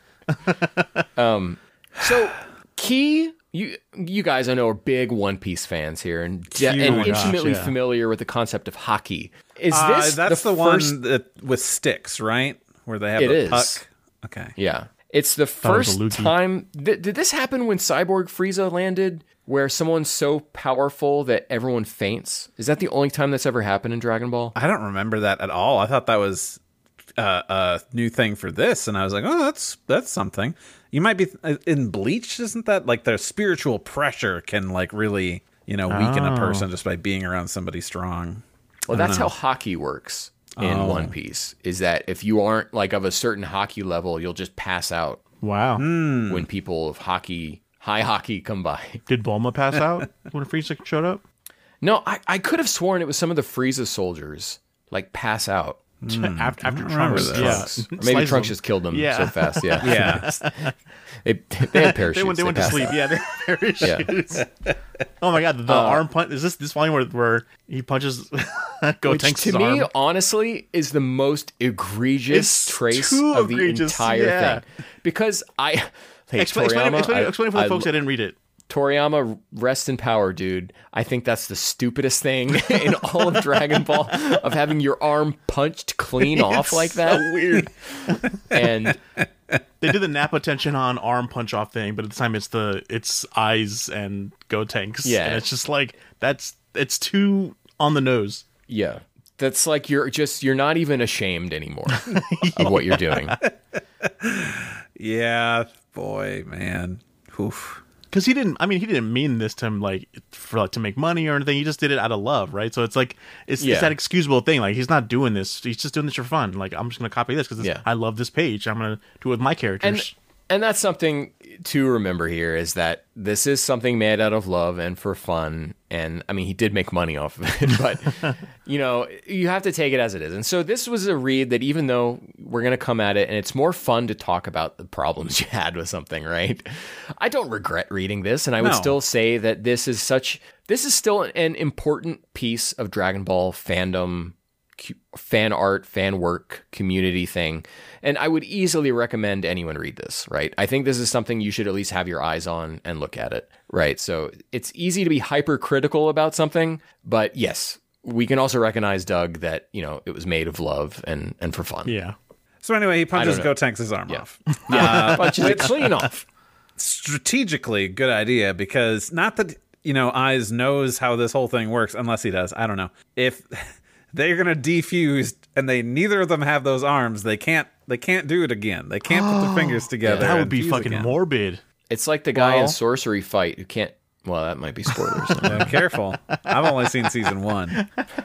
So, Key, you you guys I know are big One Piece fans here and, de- Huge. and Oh my gosh, intimately yeah. familiar with the concept of hockey. Is Uh, this that's the, the, one first? that with sticks, right? Where they have It the is. puck. Okay. Yeah. It's the it was a first loogie. time. Th- did this happen when Cyborg Frieza landed, where someone's so powerful that everyone faints? Is that the only time that's ever happened in Dragon Ball? I don't remember that at all. I thought that was uh, a new thing for this, and I was like, oh, that's that's something. You might be in Bleach, isn't that like their spiritual pressure can like really, you know, weaken a Oh. person just by being around somebody strong. Well, I don't that's know. how hockey works in Oh. One Piece. Is that if you aren't like of a certain hockey level, you'll just pass out Wow. Hmm. when people of hockey, high hockey, come by. Did Bulma pass out when Frieza showed up? No, I, I could have sworn it was some of the Frieza soldiers like pass out. after after remember Trunks, that. yeah. Trunks. Or maybe Slices Trunks them. just killed them Yeah. so fast. Yeah, Yeah. they, they had parachutes. They went. They went to passed sleep. out. Yeah, they had parachutes. Oh my god, the Uh, arm punch. Is this this volume where, where he punches Go Which Tank's to me, arm? honestly, is the most egregious It's trace too of the egregious, entire yeah. thing. Because I, hey, Explain, explain, Toriyama, explain, I- explain for the I- folks that didn't read it. Toriyama, rest in power, dude. I think that's the stupidest thing in all of Dragon Ball of having your arm punched clean off like that. So weird. And They did the Nappa tension on arm punch off thing, but at the time it's the it's eyes and Go Tanks. Yeah. and it's just like that's it's too on the nose. yeah, that's like you're just you're not even ashamed anymore of what you're doing. Yeah, boy, man. Oof. Because he didn't. I mean, he didn't mean this to him like for like to make money or anything. He just did it out of love, right? So it's like it's, Yeah. it's that excusable thing. Like he's not doing this. He's just doing this for fun. Like I'm just gonna copy this because Yeah. I love this page. I'm gonna do it with my characters. And and that's something to remember here is that this is something made out of love and for fun. And I mean, he did make money off of it, but you know, you have to take it as it is. And so this was a read that even though we're going to come at it and it's more fun to talk about the problems you had with something, right? I don't regret reading this. And I would No. still say that this is such, this is still an important piece of Dragon Ball fandom, fan art, fan work, community thing. And I would easily recommend anyone read this, right? I think this is something you should at least have your eyes on and look at it, right? So it's easy to be hypercritical about something, but yes, we can also recognize, Doug, that, you know, it was made of love and, and for fun. Yeah. So anyway, he punches know. Gotenks' arm Yeah. off. Yeah, punches it clean off. Strategically, good idea, because not that, you know, Eyes knows how this whole thing works, unless he does. I don't know. If they're gonna defuse and they neither of them have those arms, they can't they can't do it again. They can't put their fingers together. That would and be fuse fucking again. morbid. It's like the guy Well- in Sorcery Fight who can't. Well, that might be spoilers. Yeah, careful. I've only seen season one.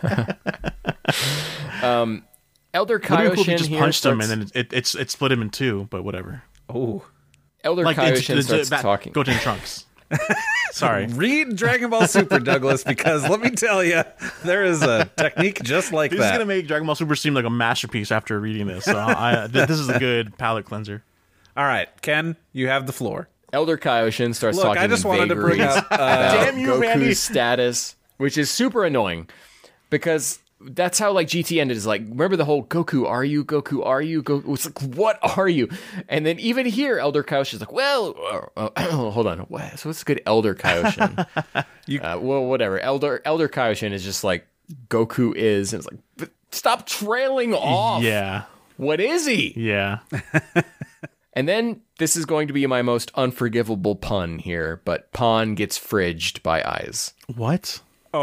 Elder Would it be cool if Kaioshin you just here punched him starts, and then it, it, it's it split him in two, but whatever. Oh, Elder Like it's, Kaioshin it's, starts back- talking. Goten Trunks. Sorry. read Dragon Ball Super, Douglas, because let me tell you, there is a technique just like This is that. gonna make Dragon Ball Super seem like a masterpiece after reading this. So I, th- this is a good palate cleanser. All right, Ken, you have the floor. Elder Kaioshin starts Look, talking I just in wanted to bring vagaries up. Uh, about Damn you, Goku's Randy. status, which is super annoying because that's how like G T ended. Is like, remember the whole Goku, are you Goku, are you Goku? It's like, what are you? And then even here, Elder Kaioshin's like, well, uh, uh, hold on, what? So what's good, Elder Kaioshin? You- uh, well, whatever. Elder Elder Kaioshin is just like Goku is, and it's like, but stop trailing off. Yeah. What is he? Yeah. And then this is going to be my most unforgivable pun here, but Pawn gets fridged by Eyes. What?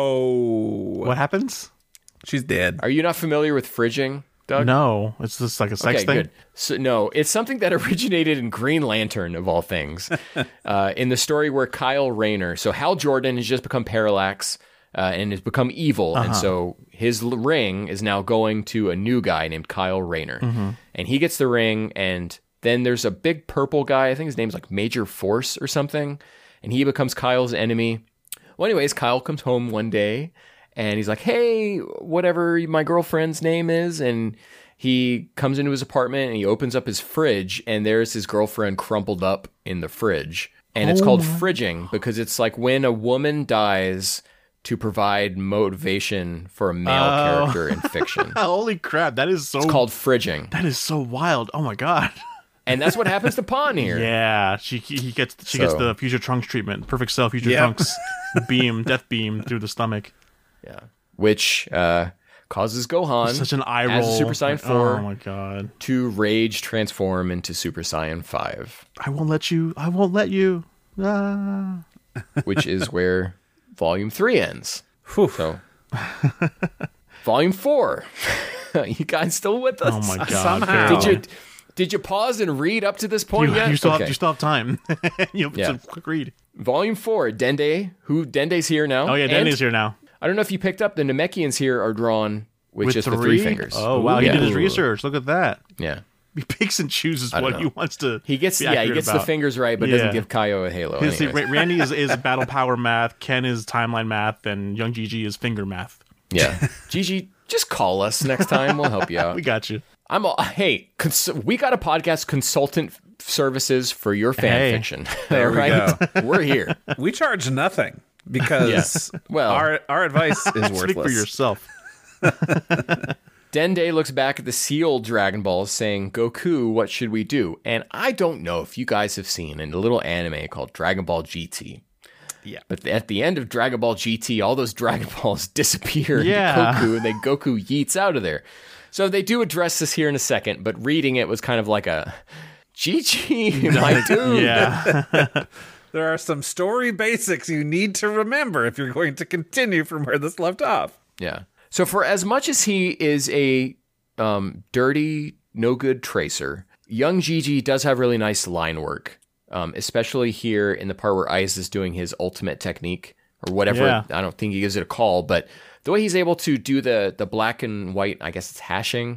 oh, What happens? she's dead. Are you not familiar with fridging, Doug? No. It's just like a sex Okay, thing. good. So no, it's something that originated in Green Lantern of all things. uh, in the story where Kyle Rayner, so Hal Jordan has just become Parallax uh, and has become evil, and so his l- ring is now going to a new guy named Kyle Rayner, and he gets the ring, and then there's a big purple guy. I think his name's like Major Force or something, and he becomes Kyle's enemy. Well, anyways, Kyle comes home one day and he's like, hey, whatever my girlfriend's name is. And he comes into his apartment and he opens up his fridge and there's his girlfriend crumpled up in the fridge. And it's called fridging because it's like when a woman dies to provide motivation for a male Oh. character in fiction. Holy crap. That is so It's called fridging. That is so wild. Oh my god. And that's what happens to Pawn here. Yeah, she he he gets she gets So- the future trunks treatment. Perfect cell future Yep. trunks beam, death beam through the stomach. Yeah. Which uh, causes Gohan Such an eye as roll. a Super Saiyan Like, four Oh my god. to rage transform into Super Saiyan five, I won't let you. I won't let you. Ah. which is where Volume three ends. Whew. So, Volume four. You guys still with us? Oh my god. Somehow. Pharaoh. Did you did you pause and read up to this point You, yet? you still Okay. have you still have time. you have Yeah. some quick read. Volume four, Dende, who Dende's here now. Oh yeah, And Danny's here now. I don't know if you picked up the Namekians here are drawn with, With just three? the three fingers. Oh wow, he Yeah. did his research. Look at that. Yeah. He picks and chooses don't what know. he wants to. He gets be yeah, he accurate gets about. the fingers right, but Yeah. doesn't give Kaio a halo. His, anyways. Ra- Randy is, is battle power math. Ken is timeline math, and Young Gigi is finger math. Yeah. Gigi, just call us next time. We'll help you out. We got you. I'm all, hey, cons- we got a podcast consultant services for your fan Hey. fiction. There All we right? We're here. We charge nothing because Well- our our advice is Speak for worthless. yourself. Dende looks back at the sealed Dragon Balls saying, Goku, what should we do? And I don't know if you guys have seen a little anime called Dragon Ball G T. Yeah. But at the end of Dragon Ball G T, all those Dragon Balls disappear Yeah. into Goku, and then Goku yeets out of there. So they do address this here in a second, but reading it was kind of like a, G G, my dude. Yeah. There are some story basics you need to remember if you're going to continue from where this left off. Yeah. So for as much as he is a um, dirty, no good tracer, young Gigi does have really nice line work, um, especially here in the part where Ice is doing his ultimate technique or whatever. Yeah. I don't think he gives it a call, but the way he's able to do the the black and white, I guess it's hashing,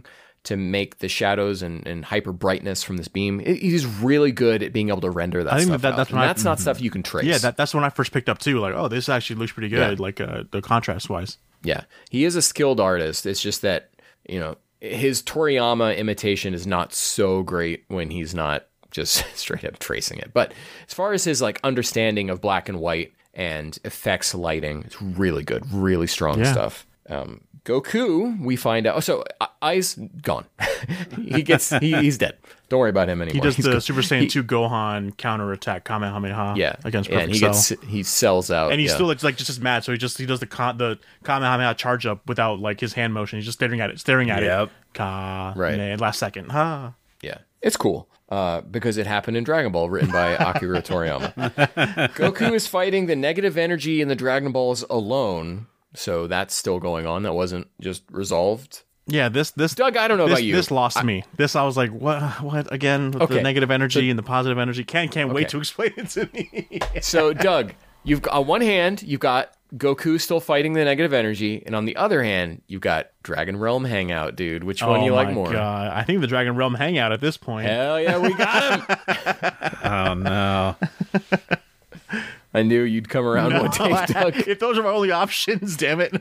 to make the shadows and, and hyper brightness from this beam. It, he's really good at being able to render that I think stuff that, out. that's And when I- that's not stuff you can trace. Yeah, that, that's when I first picked up too. Like, oh, this actually looks pretty good. Yeah. Like uh, the contrast wise. Yeah, he is a skilled artist. It's just that, you know, his Toriyama imitation is not so great when he's not just straight up tracing it. But as far as his like understanding of black and white and effects lighting, it's really good, really strong Yeah. stuff. Um, Goku, we find out. Oh, so uh, Ai's gone. he gets he, he's dead. Don't worry about him anymore. He does He's the go- Super Saiyan he- two Gohan counterattack Kamehameha Yeah, against yeah, Perfect and he Cell. gets he sells out, and he's yeah. still like, like just as mad, so he just he does the con- the Kamehameha charge up without like his hand motion. He's just staring at it, staring at Yep. it. Ka, Right. man, last second, ha. Yeah, it's cool uh, because it happened in Dragon Ball, written by Akira Toriyama. Goku is fighting the negative energy in the Dragon Balls alone, so that's still going on. That wasn't just resolved. Yeah, this this Doug, I don't know this, about you. This lost me. This I was like, what? What again? With Okay. the negative energy and the positive energy. Can't can't wait Okay. to explain it to me. So, Doug, you've got, on one hand, you've got Goku still fighting the negative energy, and on the other hand, you've got Dragon Realm Hangout, dude. Which one do you oh like my more? God. I think the Dragon Realm Hangout at this point. Hell yeah, we got him! Oh no. I knew you'd come around one day, Doug. If those are my only options, damn it.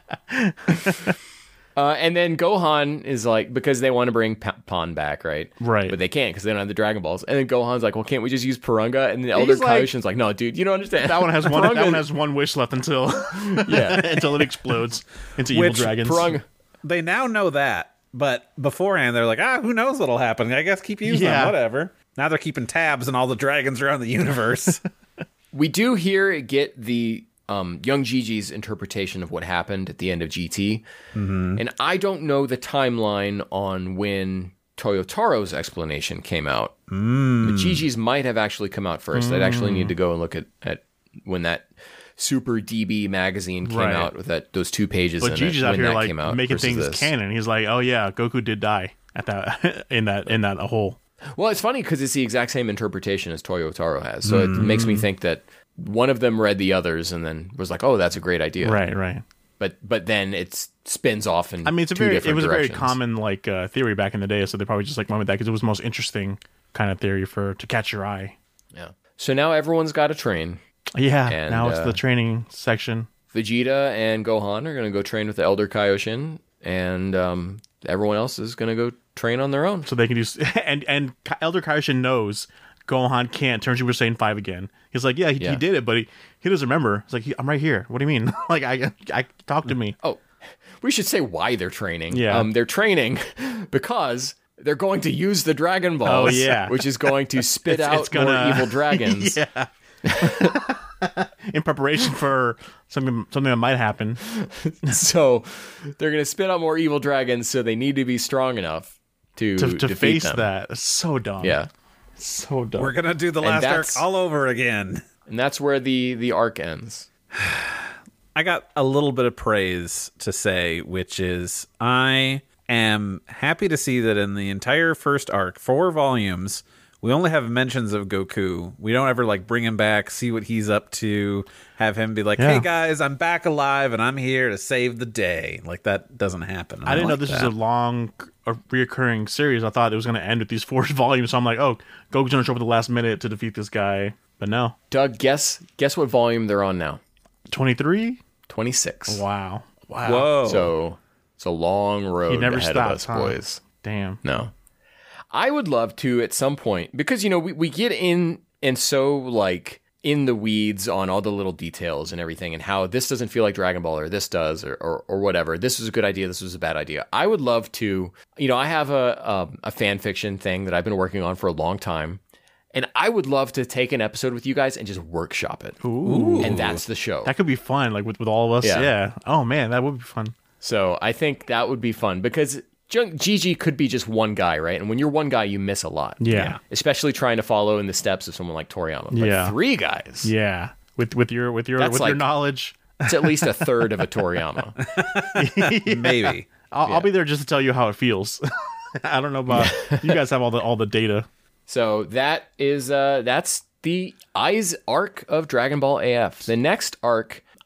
Uh, and then Gohan is like, because they want to bring Pa- Pan back, right? Right. But they can't because they don't have the Dragon Balls. And then Gohan's like, well, can't we just use Purunga? And the Elder like- Kaioshin's like, no, dude, you don't understand. That one has one. That Purunga- one has one wish left until Yeah. until it explodes into Which evil dragons. Purunga. They now know that, but beforehand they're like, ah, who knows what'll happen? I guess keep using Yeah. them, whatever. Now they're keeping tabs on all the dragons around the universe. We do here get the um, young Gigi's interpretation of what happened at the end of G T. Mm-hmm. And I don't know the timeline on when Toyotaro's explanation came out. Mm. But Gigi's might have actually come out first. I'd actually need to go and look at, at when that Super D B magazine came Right. out with that those two pages But in Gigi's it, out when here that like came out making versus things this. canon. He's like, oh yeah, Goku did die at that in that in that hole. Well, it's funny because it's the exact same interpretation as Toyotaro has. So it Mm. makes me think that one of them read the others and then was like, "Oh, that's a great idea." Right, right. But but then it spins off in I mean, it's a two very it different was a very directions. common like uh, theory back in the day. So they probably just like went with that because it was the most interesting kind of theory for to catch your eye. Yeah. So now everyone's got to train. Yeah. And, now it's uh, the training section. Vegeta and Gohan are going to go train with the Elder Kaioshin, and um, everyone else is going to go train on their own. So they can do and and Ka- Elder Kaioshin knows Gohan can't turn Super Saiyan five again. He's like, yeah, he, Yeah. he did it, but he, he doesn't remember. He's like, I'm right here. What do you mean? like, I, I talk to me. Oh, we should say why they're training. Yeah. Um, they're training because they're going to use the Dragon Balls, Oh, yeah. which is going to spit It's- out it's gonna- more evil dragons. yeah. In preparation for something something that might happen. So they're going to spit out more evil dragons, so they need to be strong enough to, To, to defeat face them. that. It's so dumb. Yeah. So dumb. We're gonna do the And last arc that's- all over again. And that's where the, the arc ends. I got a little bit of praise to say, which is I am happy to see that in the entire first arc, four volumes, we only have mentions of Goku. We don't ever like bring him back, see what he's up to, have him be like, Yeah. "Hey guys, I'm back alive and I'm here to save the day." Like that doesn't happen. I didn't know like this that. was a long, a reoccurring series. I thought it was going to end with these four volumes. So I'm like, oh, Goku's going to show up at the last minute to defeat this guy. But no. Doug, guess guess what volume they're on now? twenty-three? twenty-six. Wow. Wow. Whoa. So it's a long road He never ahead stops, of us, huh? boys. Damn. No. I would love to at some point, because, you know, we, we get in and so, like, in the weeds on all the little details and everything and how this doesn't feel like Dragon Ball or this does or, or, or whatever. This was a good idea. This was a bad idea. I would love to, you know, I have a, a, a fan fiction thing that I've been working on for a long time. And I would love to take an episode with you guys and just workshop it. Ooh. And that's the show. That could be fun, like with, with all of us. Yeah. Yeah. Oh, man, that would be fun. So I think that would be fun because Jung- Gigi could be just one guy, right? And when you're one guy, you miss a lot. Yeah. Especially trying to follow in the steps of someone like Toriyama. But Yeah. three guys, Yeah. With with your with your That's with your like- knowledge. it's at least a third of a Toriyama. Maybe. I'll, I'll be there just to tell you how it feels. I don't know about you guys have all the all the data. So that is uh that's the Eyes arc of Dragon Ball A F. The next arc,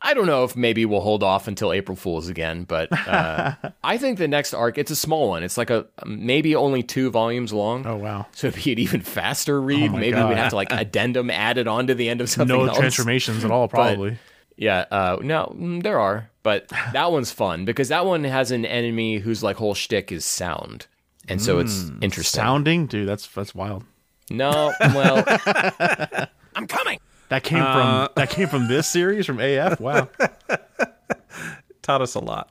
I don't know if maybe we'll hold off until April Fool's again, but uh, I think the next arc, it's a small one. It's like a maybe only two volumes long. Oh, wow. So it'd be an even faster read. Oh my maybe God. we'd have to like addendum added on to the end of something No else. transformations at all, probably. But, yeah, uh, no, mm, there are. But that one's fun because that one has an enemy whose like whole shtick is sound. And so it's interesting. Sounding? Dude, that's that's wild. No, well, I'm coming. That came Uh, from that came from this series, from A F? Wow. Taught us a lot.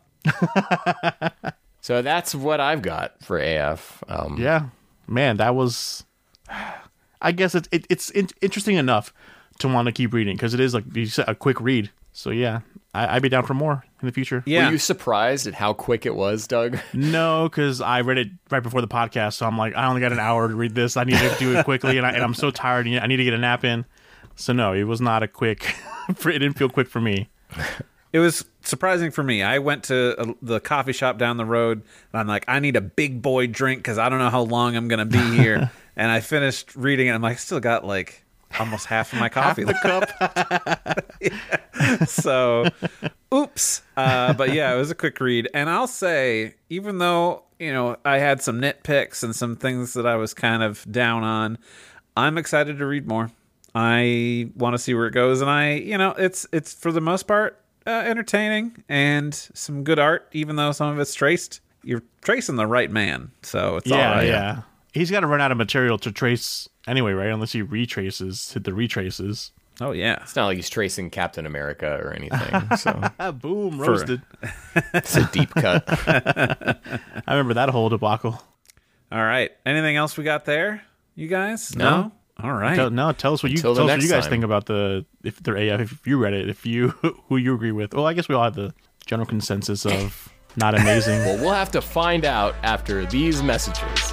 So that's what I've got for A F. Um, Yeah. Man, that was... I guess it's it, it's in- interesting enough to want to keep reading, because it is, like you said, a quick read. So yeah, I- I'd be down for more in the future. Yeah. Were you surprised at how quick it was, Doug? No, because I read it right before the podcast, so I'm like, I only got an hour to read this. I need to do it quickly, and, I, and I'm so tired, and I need to get a nap in. So no, it was not a quick... it didn't feel quick for me. It was surprising for me. I went to a, the coffee shop down the road, and I'm like, I need a big boy drink because I don't know how long I'm going to be here. And I finished reading it. I'm like, I still got like almost half of my coffee Half the left. Yeah. So, oops. Uh, but yeah, it was a quick read. And I'll say, even though, you know, I had some nitpicks and some things that I was kind of down on, I'm excited to read more. I want to see where it goes, and I, you know, it's it's for the most part uh, entertaining and some good art, even though some of it's traced. You're tracing the right man, so it's Yeah, all right. yeah. He's got to run out of material to trace anyway, right? Unless he retraces, hit the retraces. Oh yeah. It's not like he's tracing Captain America or anything. So Ah, boom, roasted. it's a deep cut. I remember that whole debacle. All right. Anything else we got there, you guys? No. All right. Tell, no, tell us what you Until the tell us what next you guys time. think about the if they're A F. If you read it, if you who you agree with. Well, I guess we all have the general consensus of not amazing. Well, we'll have to find out after these messages.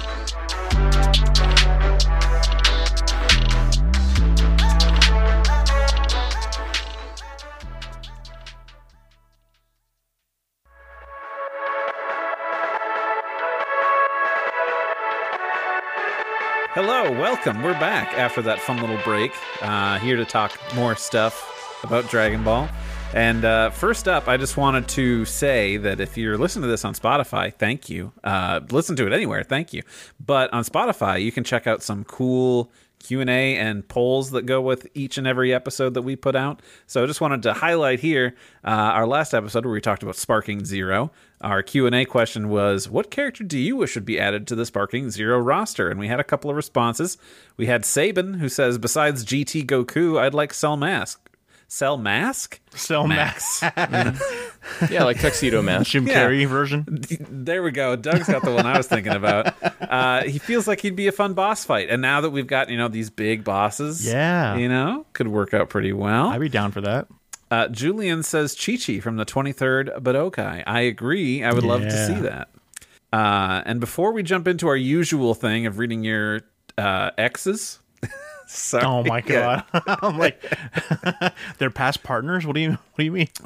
Hello, welcome. We're back after that fun little break. Uh, here to talk more stuff about Dragon Ball. And uh, first up, I just wanted to say that if you're listening to this on Spotify, thank you. Uh, listen to it anywhere, thank you. But on Spotify, you can check out some cool Q and A and polls that go with each and every episode that we put out. So I just wanted to highlight here uh, our last episode where we talked about Sparking Zero. Our Q and A question was, what character do you wish would be added to the Sparking Zero roster? And we had a couple of responses. We had Saban, who says, besides G T Goku, I'd like Cell Mask. Cell Mask? Cell Max, Yeah, like Tuxedo Mask. Jim Yeah. Carrey version. There we go. Doug's got the one I was thinking about. Uh, he feels like he'd be a fun boss fight. And now that we've got, you know, these big bosses, Yeah. you know, could work out pretty well. I'd be down for that. Uh, Julian says Chi-Chi from the twenty-third Budokai. I agree. I would love to Yeah. see that. Uh, and before we jump into our usual thing of reading your uh, exes, sorry. Oh my Yeah. god! I'm like, they're past partners. What do you What do you mean?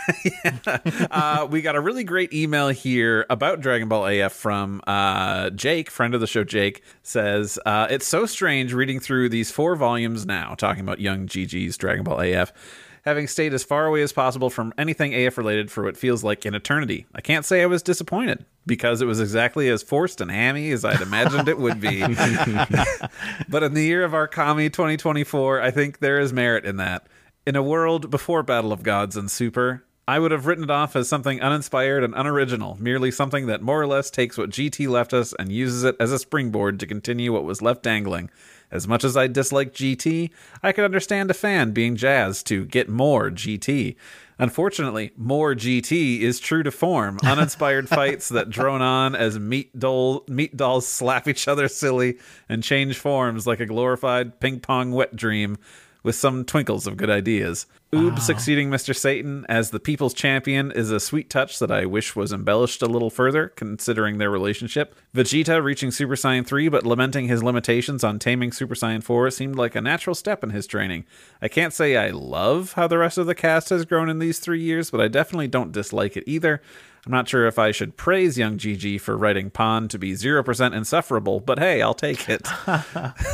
uh, we got a really great email here about Dragon Ball A F from uh, Jake, friend of the show. Jake says, uh, it's so strange reading through these four volumes now, talking about young Gigi's Dragon Ball A F, having stayed as far away as possible from anything A F related for what feels like an eternity. I can't say I was disappointed, because it was exactly as forced and hammy as I'd imagined it would be. But in the year of our Kami twenty twenty-four, I think there is merit in that. In a world before Battle of Gods and Super, I would have written it off as something uninspired and unoriginal, merely something that more or less takes what G T left us and uses it as a springboard to continue what was left dangling. As much as I dislike G T, I could understand a fan being jazzed to get more G T. Unfortunately, more G T is true to form. Uninspired fights that drone on as meat, doll, meat dolls slap each other silly and change forms like a glorified ping-pong wet dream, with some twinkles of good ideas. Oob wow. succeeding Mister Satan as the people's champion is a sweet touch that I wish was embellished a little further, considering their relationship. Vegeta reaching Super Saiyan three, but lamenting his limitations on taming Super Saiyan four seemed like a natural step in his training. I can't say I love how the rest of the cast has grown in these three years, but I definitely don't dislike it either. I'm not sure if I should praise young Gigi for writing Pan to be zero percent insufferable, but hey, I'll take it.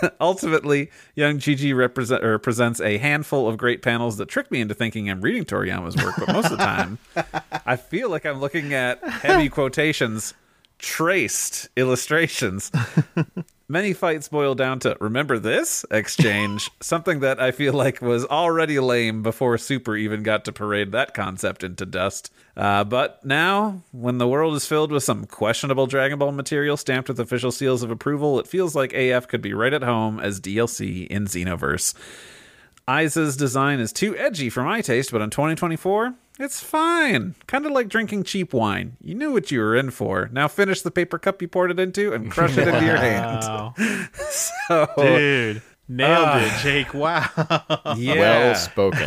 Ultimately, young Gigi represent, or presents a handful of great panels that trick me into thinking I'm reading Toriyama's work, but most of the time, I feel like I'm looking at heavy quotations, traced illustrations. Many fights boil down to "remember this?" exchange, something that I feel like was already lame before Super even got to parade that concept into dust. Uh, but now, when the world is filled with some questionable Dragon Ball material stamped with official seals of approval, it feels like A F could be right at home as D L C in Xenoverse. Aiza's design is too edgy for my taste, but in twenty twenty-four, it's fine. Kind of like drinking cheap wine. You knew what you were in for. Now finish the paper cup you poured it into and crush it into your hand. So, dude, nailed uh, it, Jake. Wow. Yeah. Well spoken.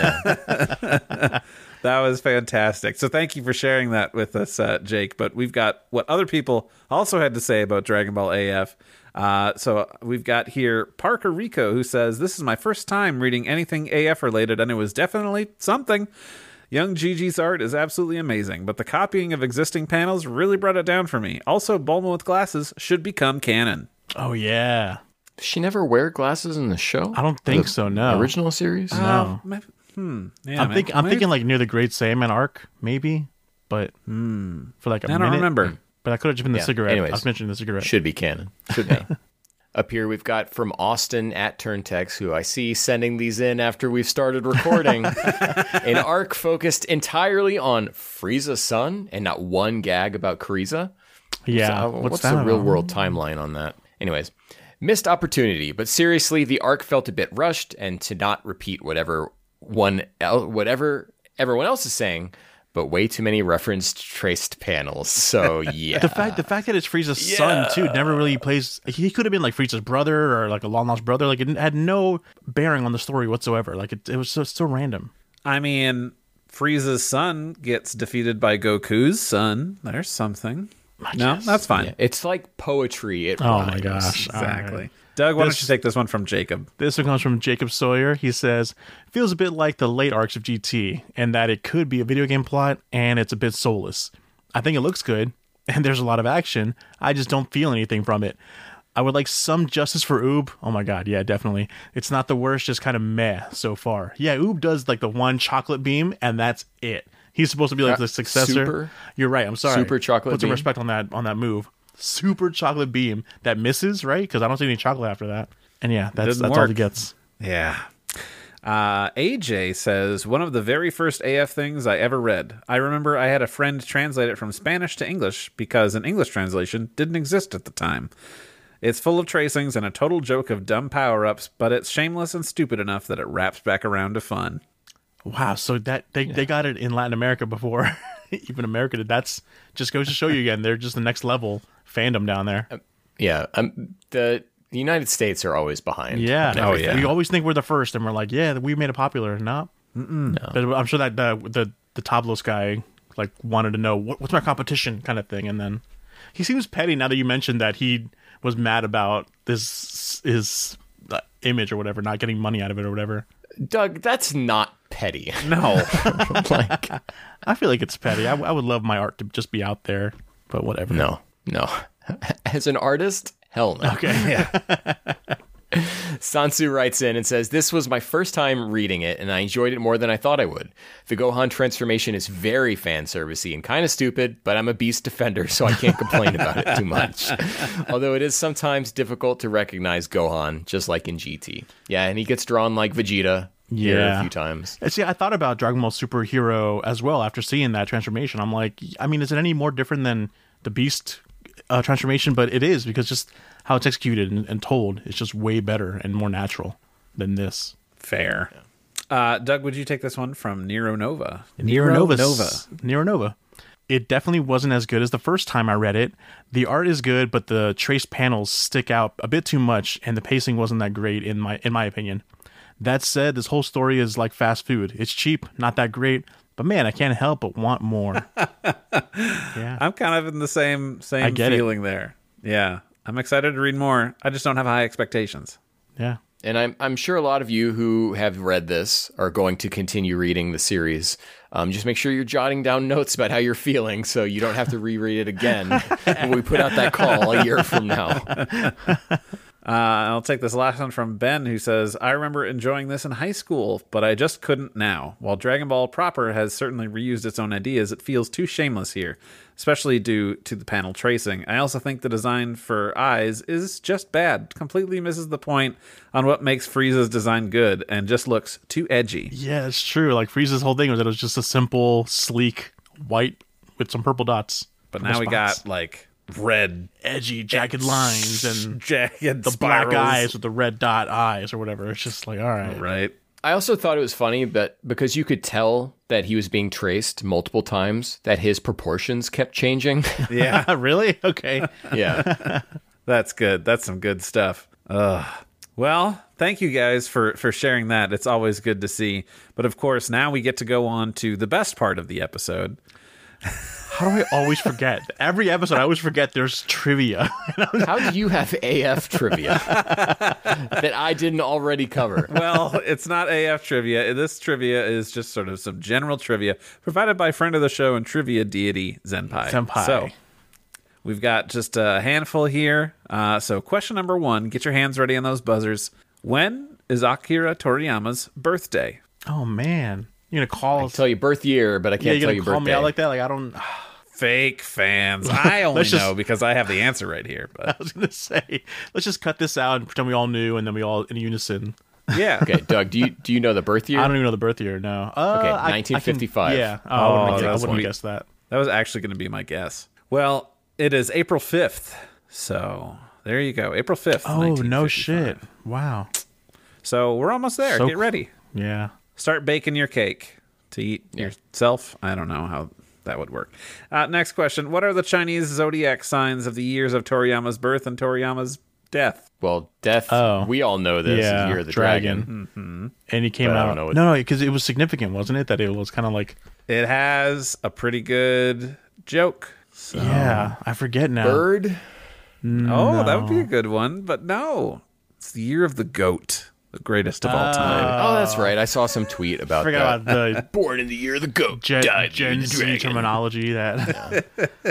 Yeah. That was fantastic. So thank you for sharing that with us, uh, Jake. But we've got what other people also had to say about Dragon Ball A F. Uh, so we've got here Parker Rico, who says, "This is my first time reading anything A F related, and it was definitely something. Young Gigi's art is absolutely amazing, but the copying of existing panels really brought it down for me. Also, Bulma with glasses should become canon." Oh, yeah. Does she never wear glasses in the show? I don't think The so, no. Original series? No. Uh, maybe, hmm. Yeah, I'm, maybe, think, I'm maybe- thinking like near the Great Saiyaman arc, maybe. But hmm, for like a I don't minute. remember. But I could have just been the Yeah, cigarette. anyways. I was mentioning the cigarette. Should be canon. Should be. Up here, we've got from Austin at Turntex, who I see sending these in after we've started recording. An arc focused entirely on Frieza's son and not one gag about Kryza. Yeah. So, uh, what's what's that the real about? world timeline on that? Anyways, missed opportunity, but seriously, the arc felt a bit rushed, and to not repeat whatever one el- whatever everyone else is saying, but way too many referenced traced panels. So yeah, The fact, the fact that it's Frieza's son too never really plays. He could have been like Frieza's brother or like a long lost brother. Like it had no bearing on the story whatsoever. Like it, it was so, so random. I mean, Frieza's son gets defeated by Goku's son. There's something. No, that's fine. Yeah, it's like poetry. It Oh rhymes. my gosh! Exactly. All right. Doug, why This- don't you take this one from Jacob? This one comes from Jacob Sawyer. He says, "Feels a bit like the late arcs of G T, and that it could be a video game plot, and it's a bit soulless. I think it looks good, and there's a lot of action. I just don't feel anything from it. I would like some justice for Oob. Oh my god, yeah, definitely. It's not the worst, just kind of meh so far. Yeah, Oob does like the one chocolate beam, and that's it. He's supposed to be like Uh, the successor. super? You're right. I'm sorry. Super chocolate Put some beam? respect on that on that move. Super chocolate beam that misses, right? Because I don't see any chocolate after that. And yeah, that's Didn't that's all work. he gets. Yeah. Uh, A J says, "One of the very first A F things I ever read. I remember I had a friend translate it from Spanish to English because an English translation didn't exist at the time. It's full of tracings and a total joke of dumb power-ups, but it's shameless and stupid enough that it wraps back around to fun." Wow, so that they, they got it in Latin America before even America did. That's just goes to show you again. They're just the next level fandom down there. Yeah, um, the the United States are always behind. Yeah. on Oh, everything. yeah. We always think we're the first, and we're like, yeah, we made it popular. No, no. But I'm sure that the the the Tablos guy like wanted to know what, what's my competition kind of thing, and then he seems petty now that you mentioned that he was mad about this his uh, image or whatever, not getting money out of it or whatever. Doug, that's not petty. No. Like, I feel like it's petty. I, I would love my art to just be out there, but whatever. no, no. As an artist, hell no. Okay. Yeah. Sansu writes in and says, "This was my first time reading it, and I enjoyed it more than I thought I would. The Gohan transformation is very fan servicey and kind of stupid, but I'm a Beast defender, so I can't complain about it too much. Although it is sometimes difficult to recognize Gohan, just like in G T. Yeah, and he gets drawn like Vegeta here Yeah. a few times. See, I thought about Dragon Ball Superhero as well after seeing that transformation. I'm like, I mean, is it any more different than the Beast uh, transformation? But it is, because just how it's executed and, and told is just way better and more natural than this. Fair. Uh, Doug, would you take this one from Nero Nova? Nero Nova. Nova. Nero Nova. It definitely wasn't as good as the first time I read it. The art is good, but the traced panels stick out a bit too much, and the pacing wasn't that great in my in my opinion. That said, this whole story is like fast food. It's cheap, not that great, but man, I can't help but want more. Yeah. I'm kind of in the same I same get it. feeling there. Yeah. I'm excited to read more. I just don't have high expectations. Yeah. And I'm I'm sure a lot of you who have read this are going to continue reading the series. Um, just make sure you're jotting down notes about how you're feeling, so you don't have to reread it again when we put out that call a year from now. Uh, I'll take this last one from Ben, who says, I remember enjoying this in high school, but I just couldn't now. While Dragon Ball proper has certainly reused its own ideas, it feels too shameless here, especially due to the panel tracing. I also think the design for eyes is just bad, completely misses the point on what makes Frieza's design good, and just looks too edgy. Yeah, it's true. Like Frieza's whole thing was that it was just a simple, sleek white with some purple dots. But now we got, like, red, edgy, jagged lines and jagged the spirals. black eyes with the red dot eyes or whatever. It's just like, all right. Right. I also thought it was funny, but because you could tell that he was being traced multiple times, that his proportions kept changing. Yeah. Really? Okay. Yeah. That's good. That's some good stuff. Ugh. Well, thank you guys for, for sharing that. It's always good to see. But of course, now we get to go on to the best part of the episode. How do I always forget? Every episode, I always forget there's trivia. How do you have A F trivia that I didn't already cover? Well, it's not A F trivia. This trivia is just sort of some general trivia provided by friend of the show and trivia deity Zenpai. Senpai. So we've got just a handful here. Uh, so question number one, get your hands ready on those buzzers. When is Akira Toriyama's birthday? Oh, man. You're going to call I us. can tell you birth year, but I Yeah, can't you're tell going you to call birthday. me out like that? Like, I don't. Fake fans. I only Let's just- know because I have the answer right here. I But was going to say, let's just cut this out and pretend we all knew and then we all in unison. yeah. Okay, Doug, do you do you know the birth year? I don't even know the birth year, no. Uh, Okay, I- I can- nineteen fifty-five. Yeah. Oh, Oh, I wouldn't, have, I that's wouldn't what have we- guessed that. That was actually going to be my guess. Well, it is April fifth. So there you go. April fifth. Oh, no shit. Wow. So we're almost there. So Get ready. Yeah. Start baking your cake to eat Yeah. yourself. I don't know how that would work. Uh, next question. What are the Chinese zodiac signs of the years of Toriyama's birth and Toriyama's death? Well, death. Oh. We all know this. Yeah, Year of the dragon. Dragon. Mm-hmm. And he came But I out. don't know what- No, no, because it was significant, wasn't it? That it was kind of like, It has a pretty good joke. So. yeah, I forget now. Bird. Oh, that would be a good one. But no. It's the year of the goat. The greatest of all time. Oh, that's right. I saw some tweet about I forgot that. about the Born in the year of the goat. Gen, died in Gen the Z dragon. terminology. That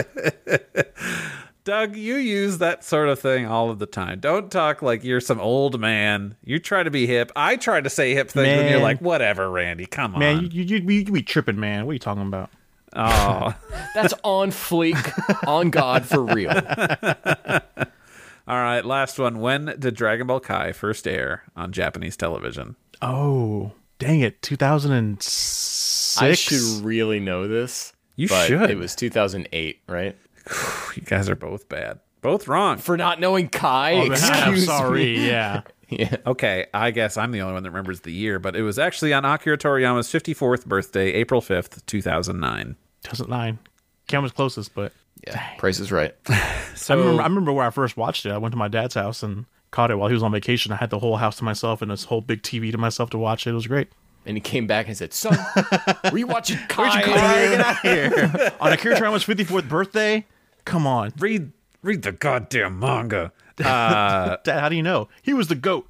Doug, you use that sort of thing all of the time. Don't talk like you're some old man. You try to be hip. I try to say hip things and you're Man. like, whatever, Randy, come man, on. you, you, you, you be tripping, man. What are you talking about? Oh. That's on fleek, on God for real. All right, last one. When did Dragon Ball Kai first air on Japanese television? Oh, dang it, two thousand six. I should really know this. You but should. It was two thousand eight, right? You guys are both bad. Both wrong. For not knowing Kai. Oh, man, I'm excuse sorry. me. Yeah. Yeah. Okay, I guess I'm the only one that remembers the year, but it was actually on Akira Toriyama's fifty-fourth birthday, April fifth, two thousand nine. two thousand nine. Cam was closest, but Yeah. Price is right. So I remember, I remember where I first watched it. I went to my dad's house and caught it while he was on vacation. I had the whole house to myself and this whole big T V to myself to watch it. It was great. And he came back and said, son, were you watching Kai? Get out here. On Akira Toriyama's fifty-fourth birthday? Come on. read read the goddamn manga. Uh, Dad, how do you know? He was the GOAT.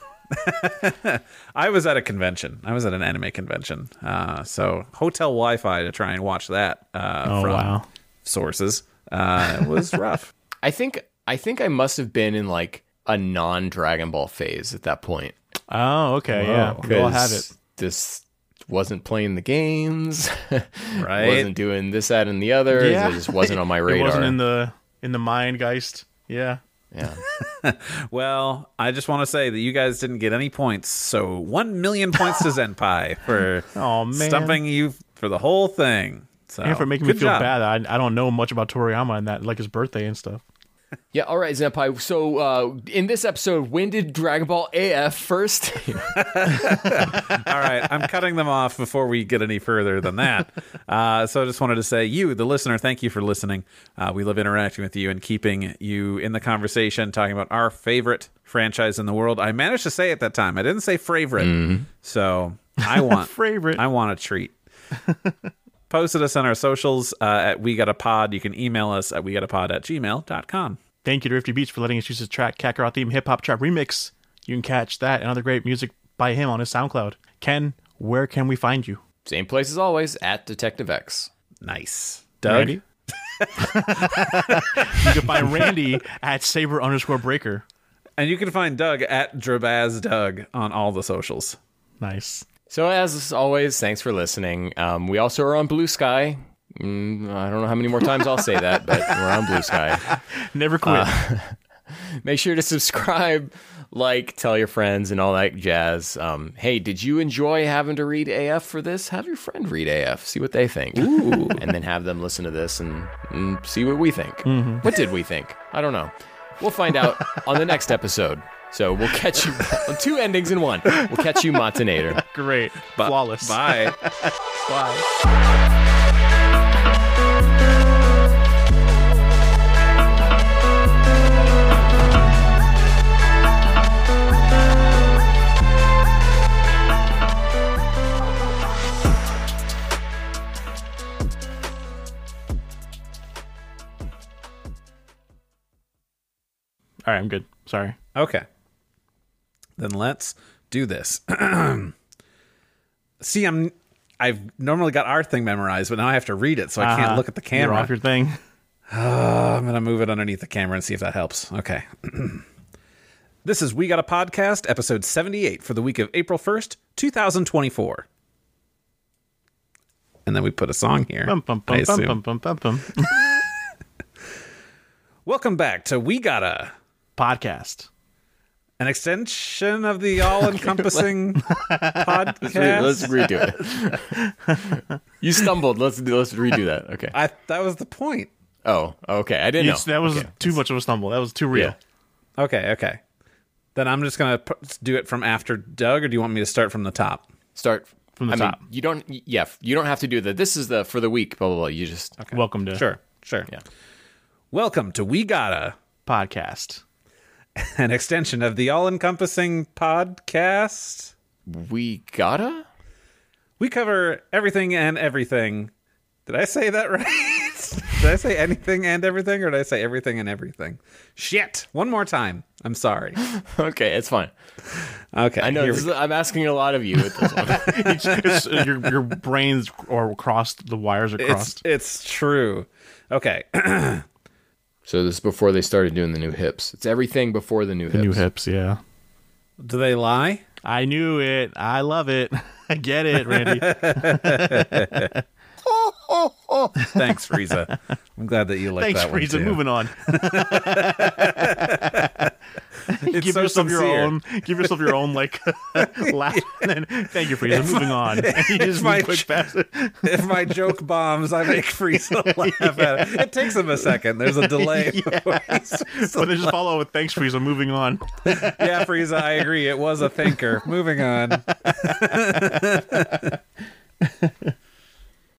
I was at a convention. I was at an anime convention. Uh, so hotel Wi-Fi to try and watch that uh, Oh, from wow. sources uh, was rough. I think I think I must have been in like a non Dragon Ball phase at that point. Oh, okay. Yeah. We all have it. This wasn't playing the games. Right. Wasn't doing this, that, and the other. Yeah. It just wasn't on my radar. It wasn't in the in the mind geist. Yeah. yeah. Well, I just want to say that you guys didn't get any points. So one million points to Zenpai for Oh, man. stumping you for the whole thing. So And for making me good feel job. bad. I, I don't know much about Toriyama and that, like his birthday and stuff. Yeah, all right, Zenpai. So uh, in this episode, when did Dragon Ball A F first? All right, I'm cutting them off before we get any further than that. Uh, so I just wanted to say, you, the listener, thank you for listening. Uh, we love interacting with you and keeping you in the conversation, talking about our favorite franchise in the world. I managed to say it that time. I didn't say favorite. So I want Favorite. I want a treat. Posted us on our socials uh, at We Got a Pod. You can email us at we got a pod at gmail dot com. Thank you to Rifty Beach for letting us use his track, Kakarot Theme Hip Hop Trap Remix. You can catch that and other great music by him on his SoundCloud. Ken, where can we find you? Same place as always, at Detective X. Nice. Doug? Randy? You can find Randy at Saber underscore Breaker. And you can find Doug at DrabazDoug on all the socials. Nice. So as always, thanks for listening. Um, we also are on Blue Sky. Mm, I don't know how many more times I'll say that, but we're on Blue Sky. Never quit. Uh, make sure to subscribe, like, tell your friends, and all that jazz. Um, hey, did you enjoy having to read A F for this? Have your friend read A F, see what they think. Ooh. And then have them listen to this and, and see what we think. Mm-hmm. What did we think? I don't know. We'll find out on the next episode. So we'll catch you on two endings in one. We'll catch you, Matinator. Great. Bu- Flawless. Bye. Bye. All right, I'm good. Sorry. Okay. Then let's do this. See, I'm I've normally got our thing memorized, but now I have to read it, so I can't Uh-huh. look at the You're camera. off your thing. Uh, I'm gonna move it underneath the camera and see if that helps. Okay. This is We Got a Podcast, episode seventy-eight for the week of April first, twenty twenty-four. And then we put a song here. Bum, bum, I bum, bum, assume. bum, bum, bum, bum. Welcome back to We Gotta, Podcast. an extension of the all-encompassing podcast. Let's redo it. You stumbled. Let's let's redo that. Okay. I that was the point. Oh, okay. I didn't You- know. that was Okay. too much of a stumble. That was too real. Yeah. Okay, okay. Then I'm just gonna p- do it from after Doug, or do you want me to start from the top? Start From the I top. mean, you don't. Yeah, you don't have to do the. This is the for the week. Blah blah blah. You just. Okay. Welcome to Sure, sure. Yeah. Welcome to We Gotta, Podcast. an extension of the all-encompassing podcast. We gotta. We cover everything and everything. Did I say that right? Did I say anything and everything, or did I say everything and everything? Shit! One more time. I'm sorry. Okay, it's fine. Okay, I know. here This we is, I'm asking a lot of you with this one. It's- it's- uh, your your brains are crossed. The wires are It's crossed. it's true. Okay. So this is before they started doing the new hips. It's everything before the new hips. New hips. Yeah. Do they lie? I knew it. I love it. I get it, Randy. Thanks, Frieza. I'm glad that you like Thanks, that one Frieza. too. Moving on. It's give so yourself sincere. your own. Give yourself your own like laugh. And then thank you, Frieza. Moving on. You just my move quick ch- past it. If my joke bombs, I make Frieza laugh at it. It takes him a second. There's a delay. before he's supposed to But then just follow with thanks, Frieza. Moving on. Yeah, Frieza, I agree. It was a thinker. Moving on.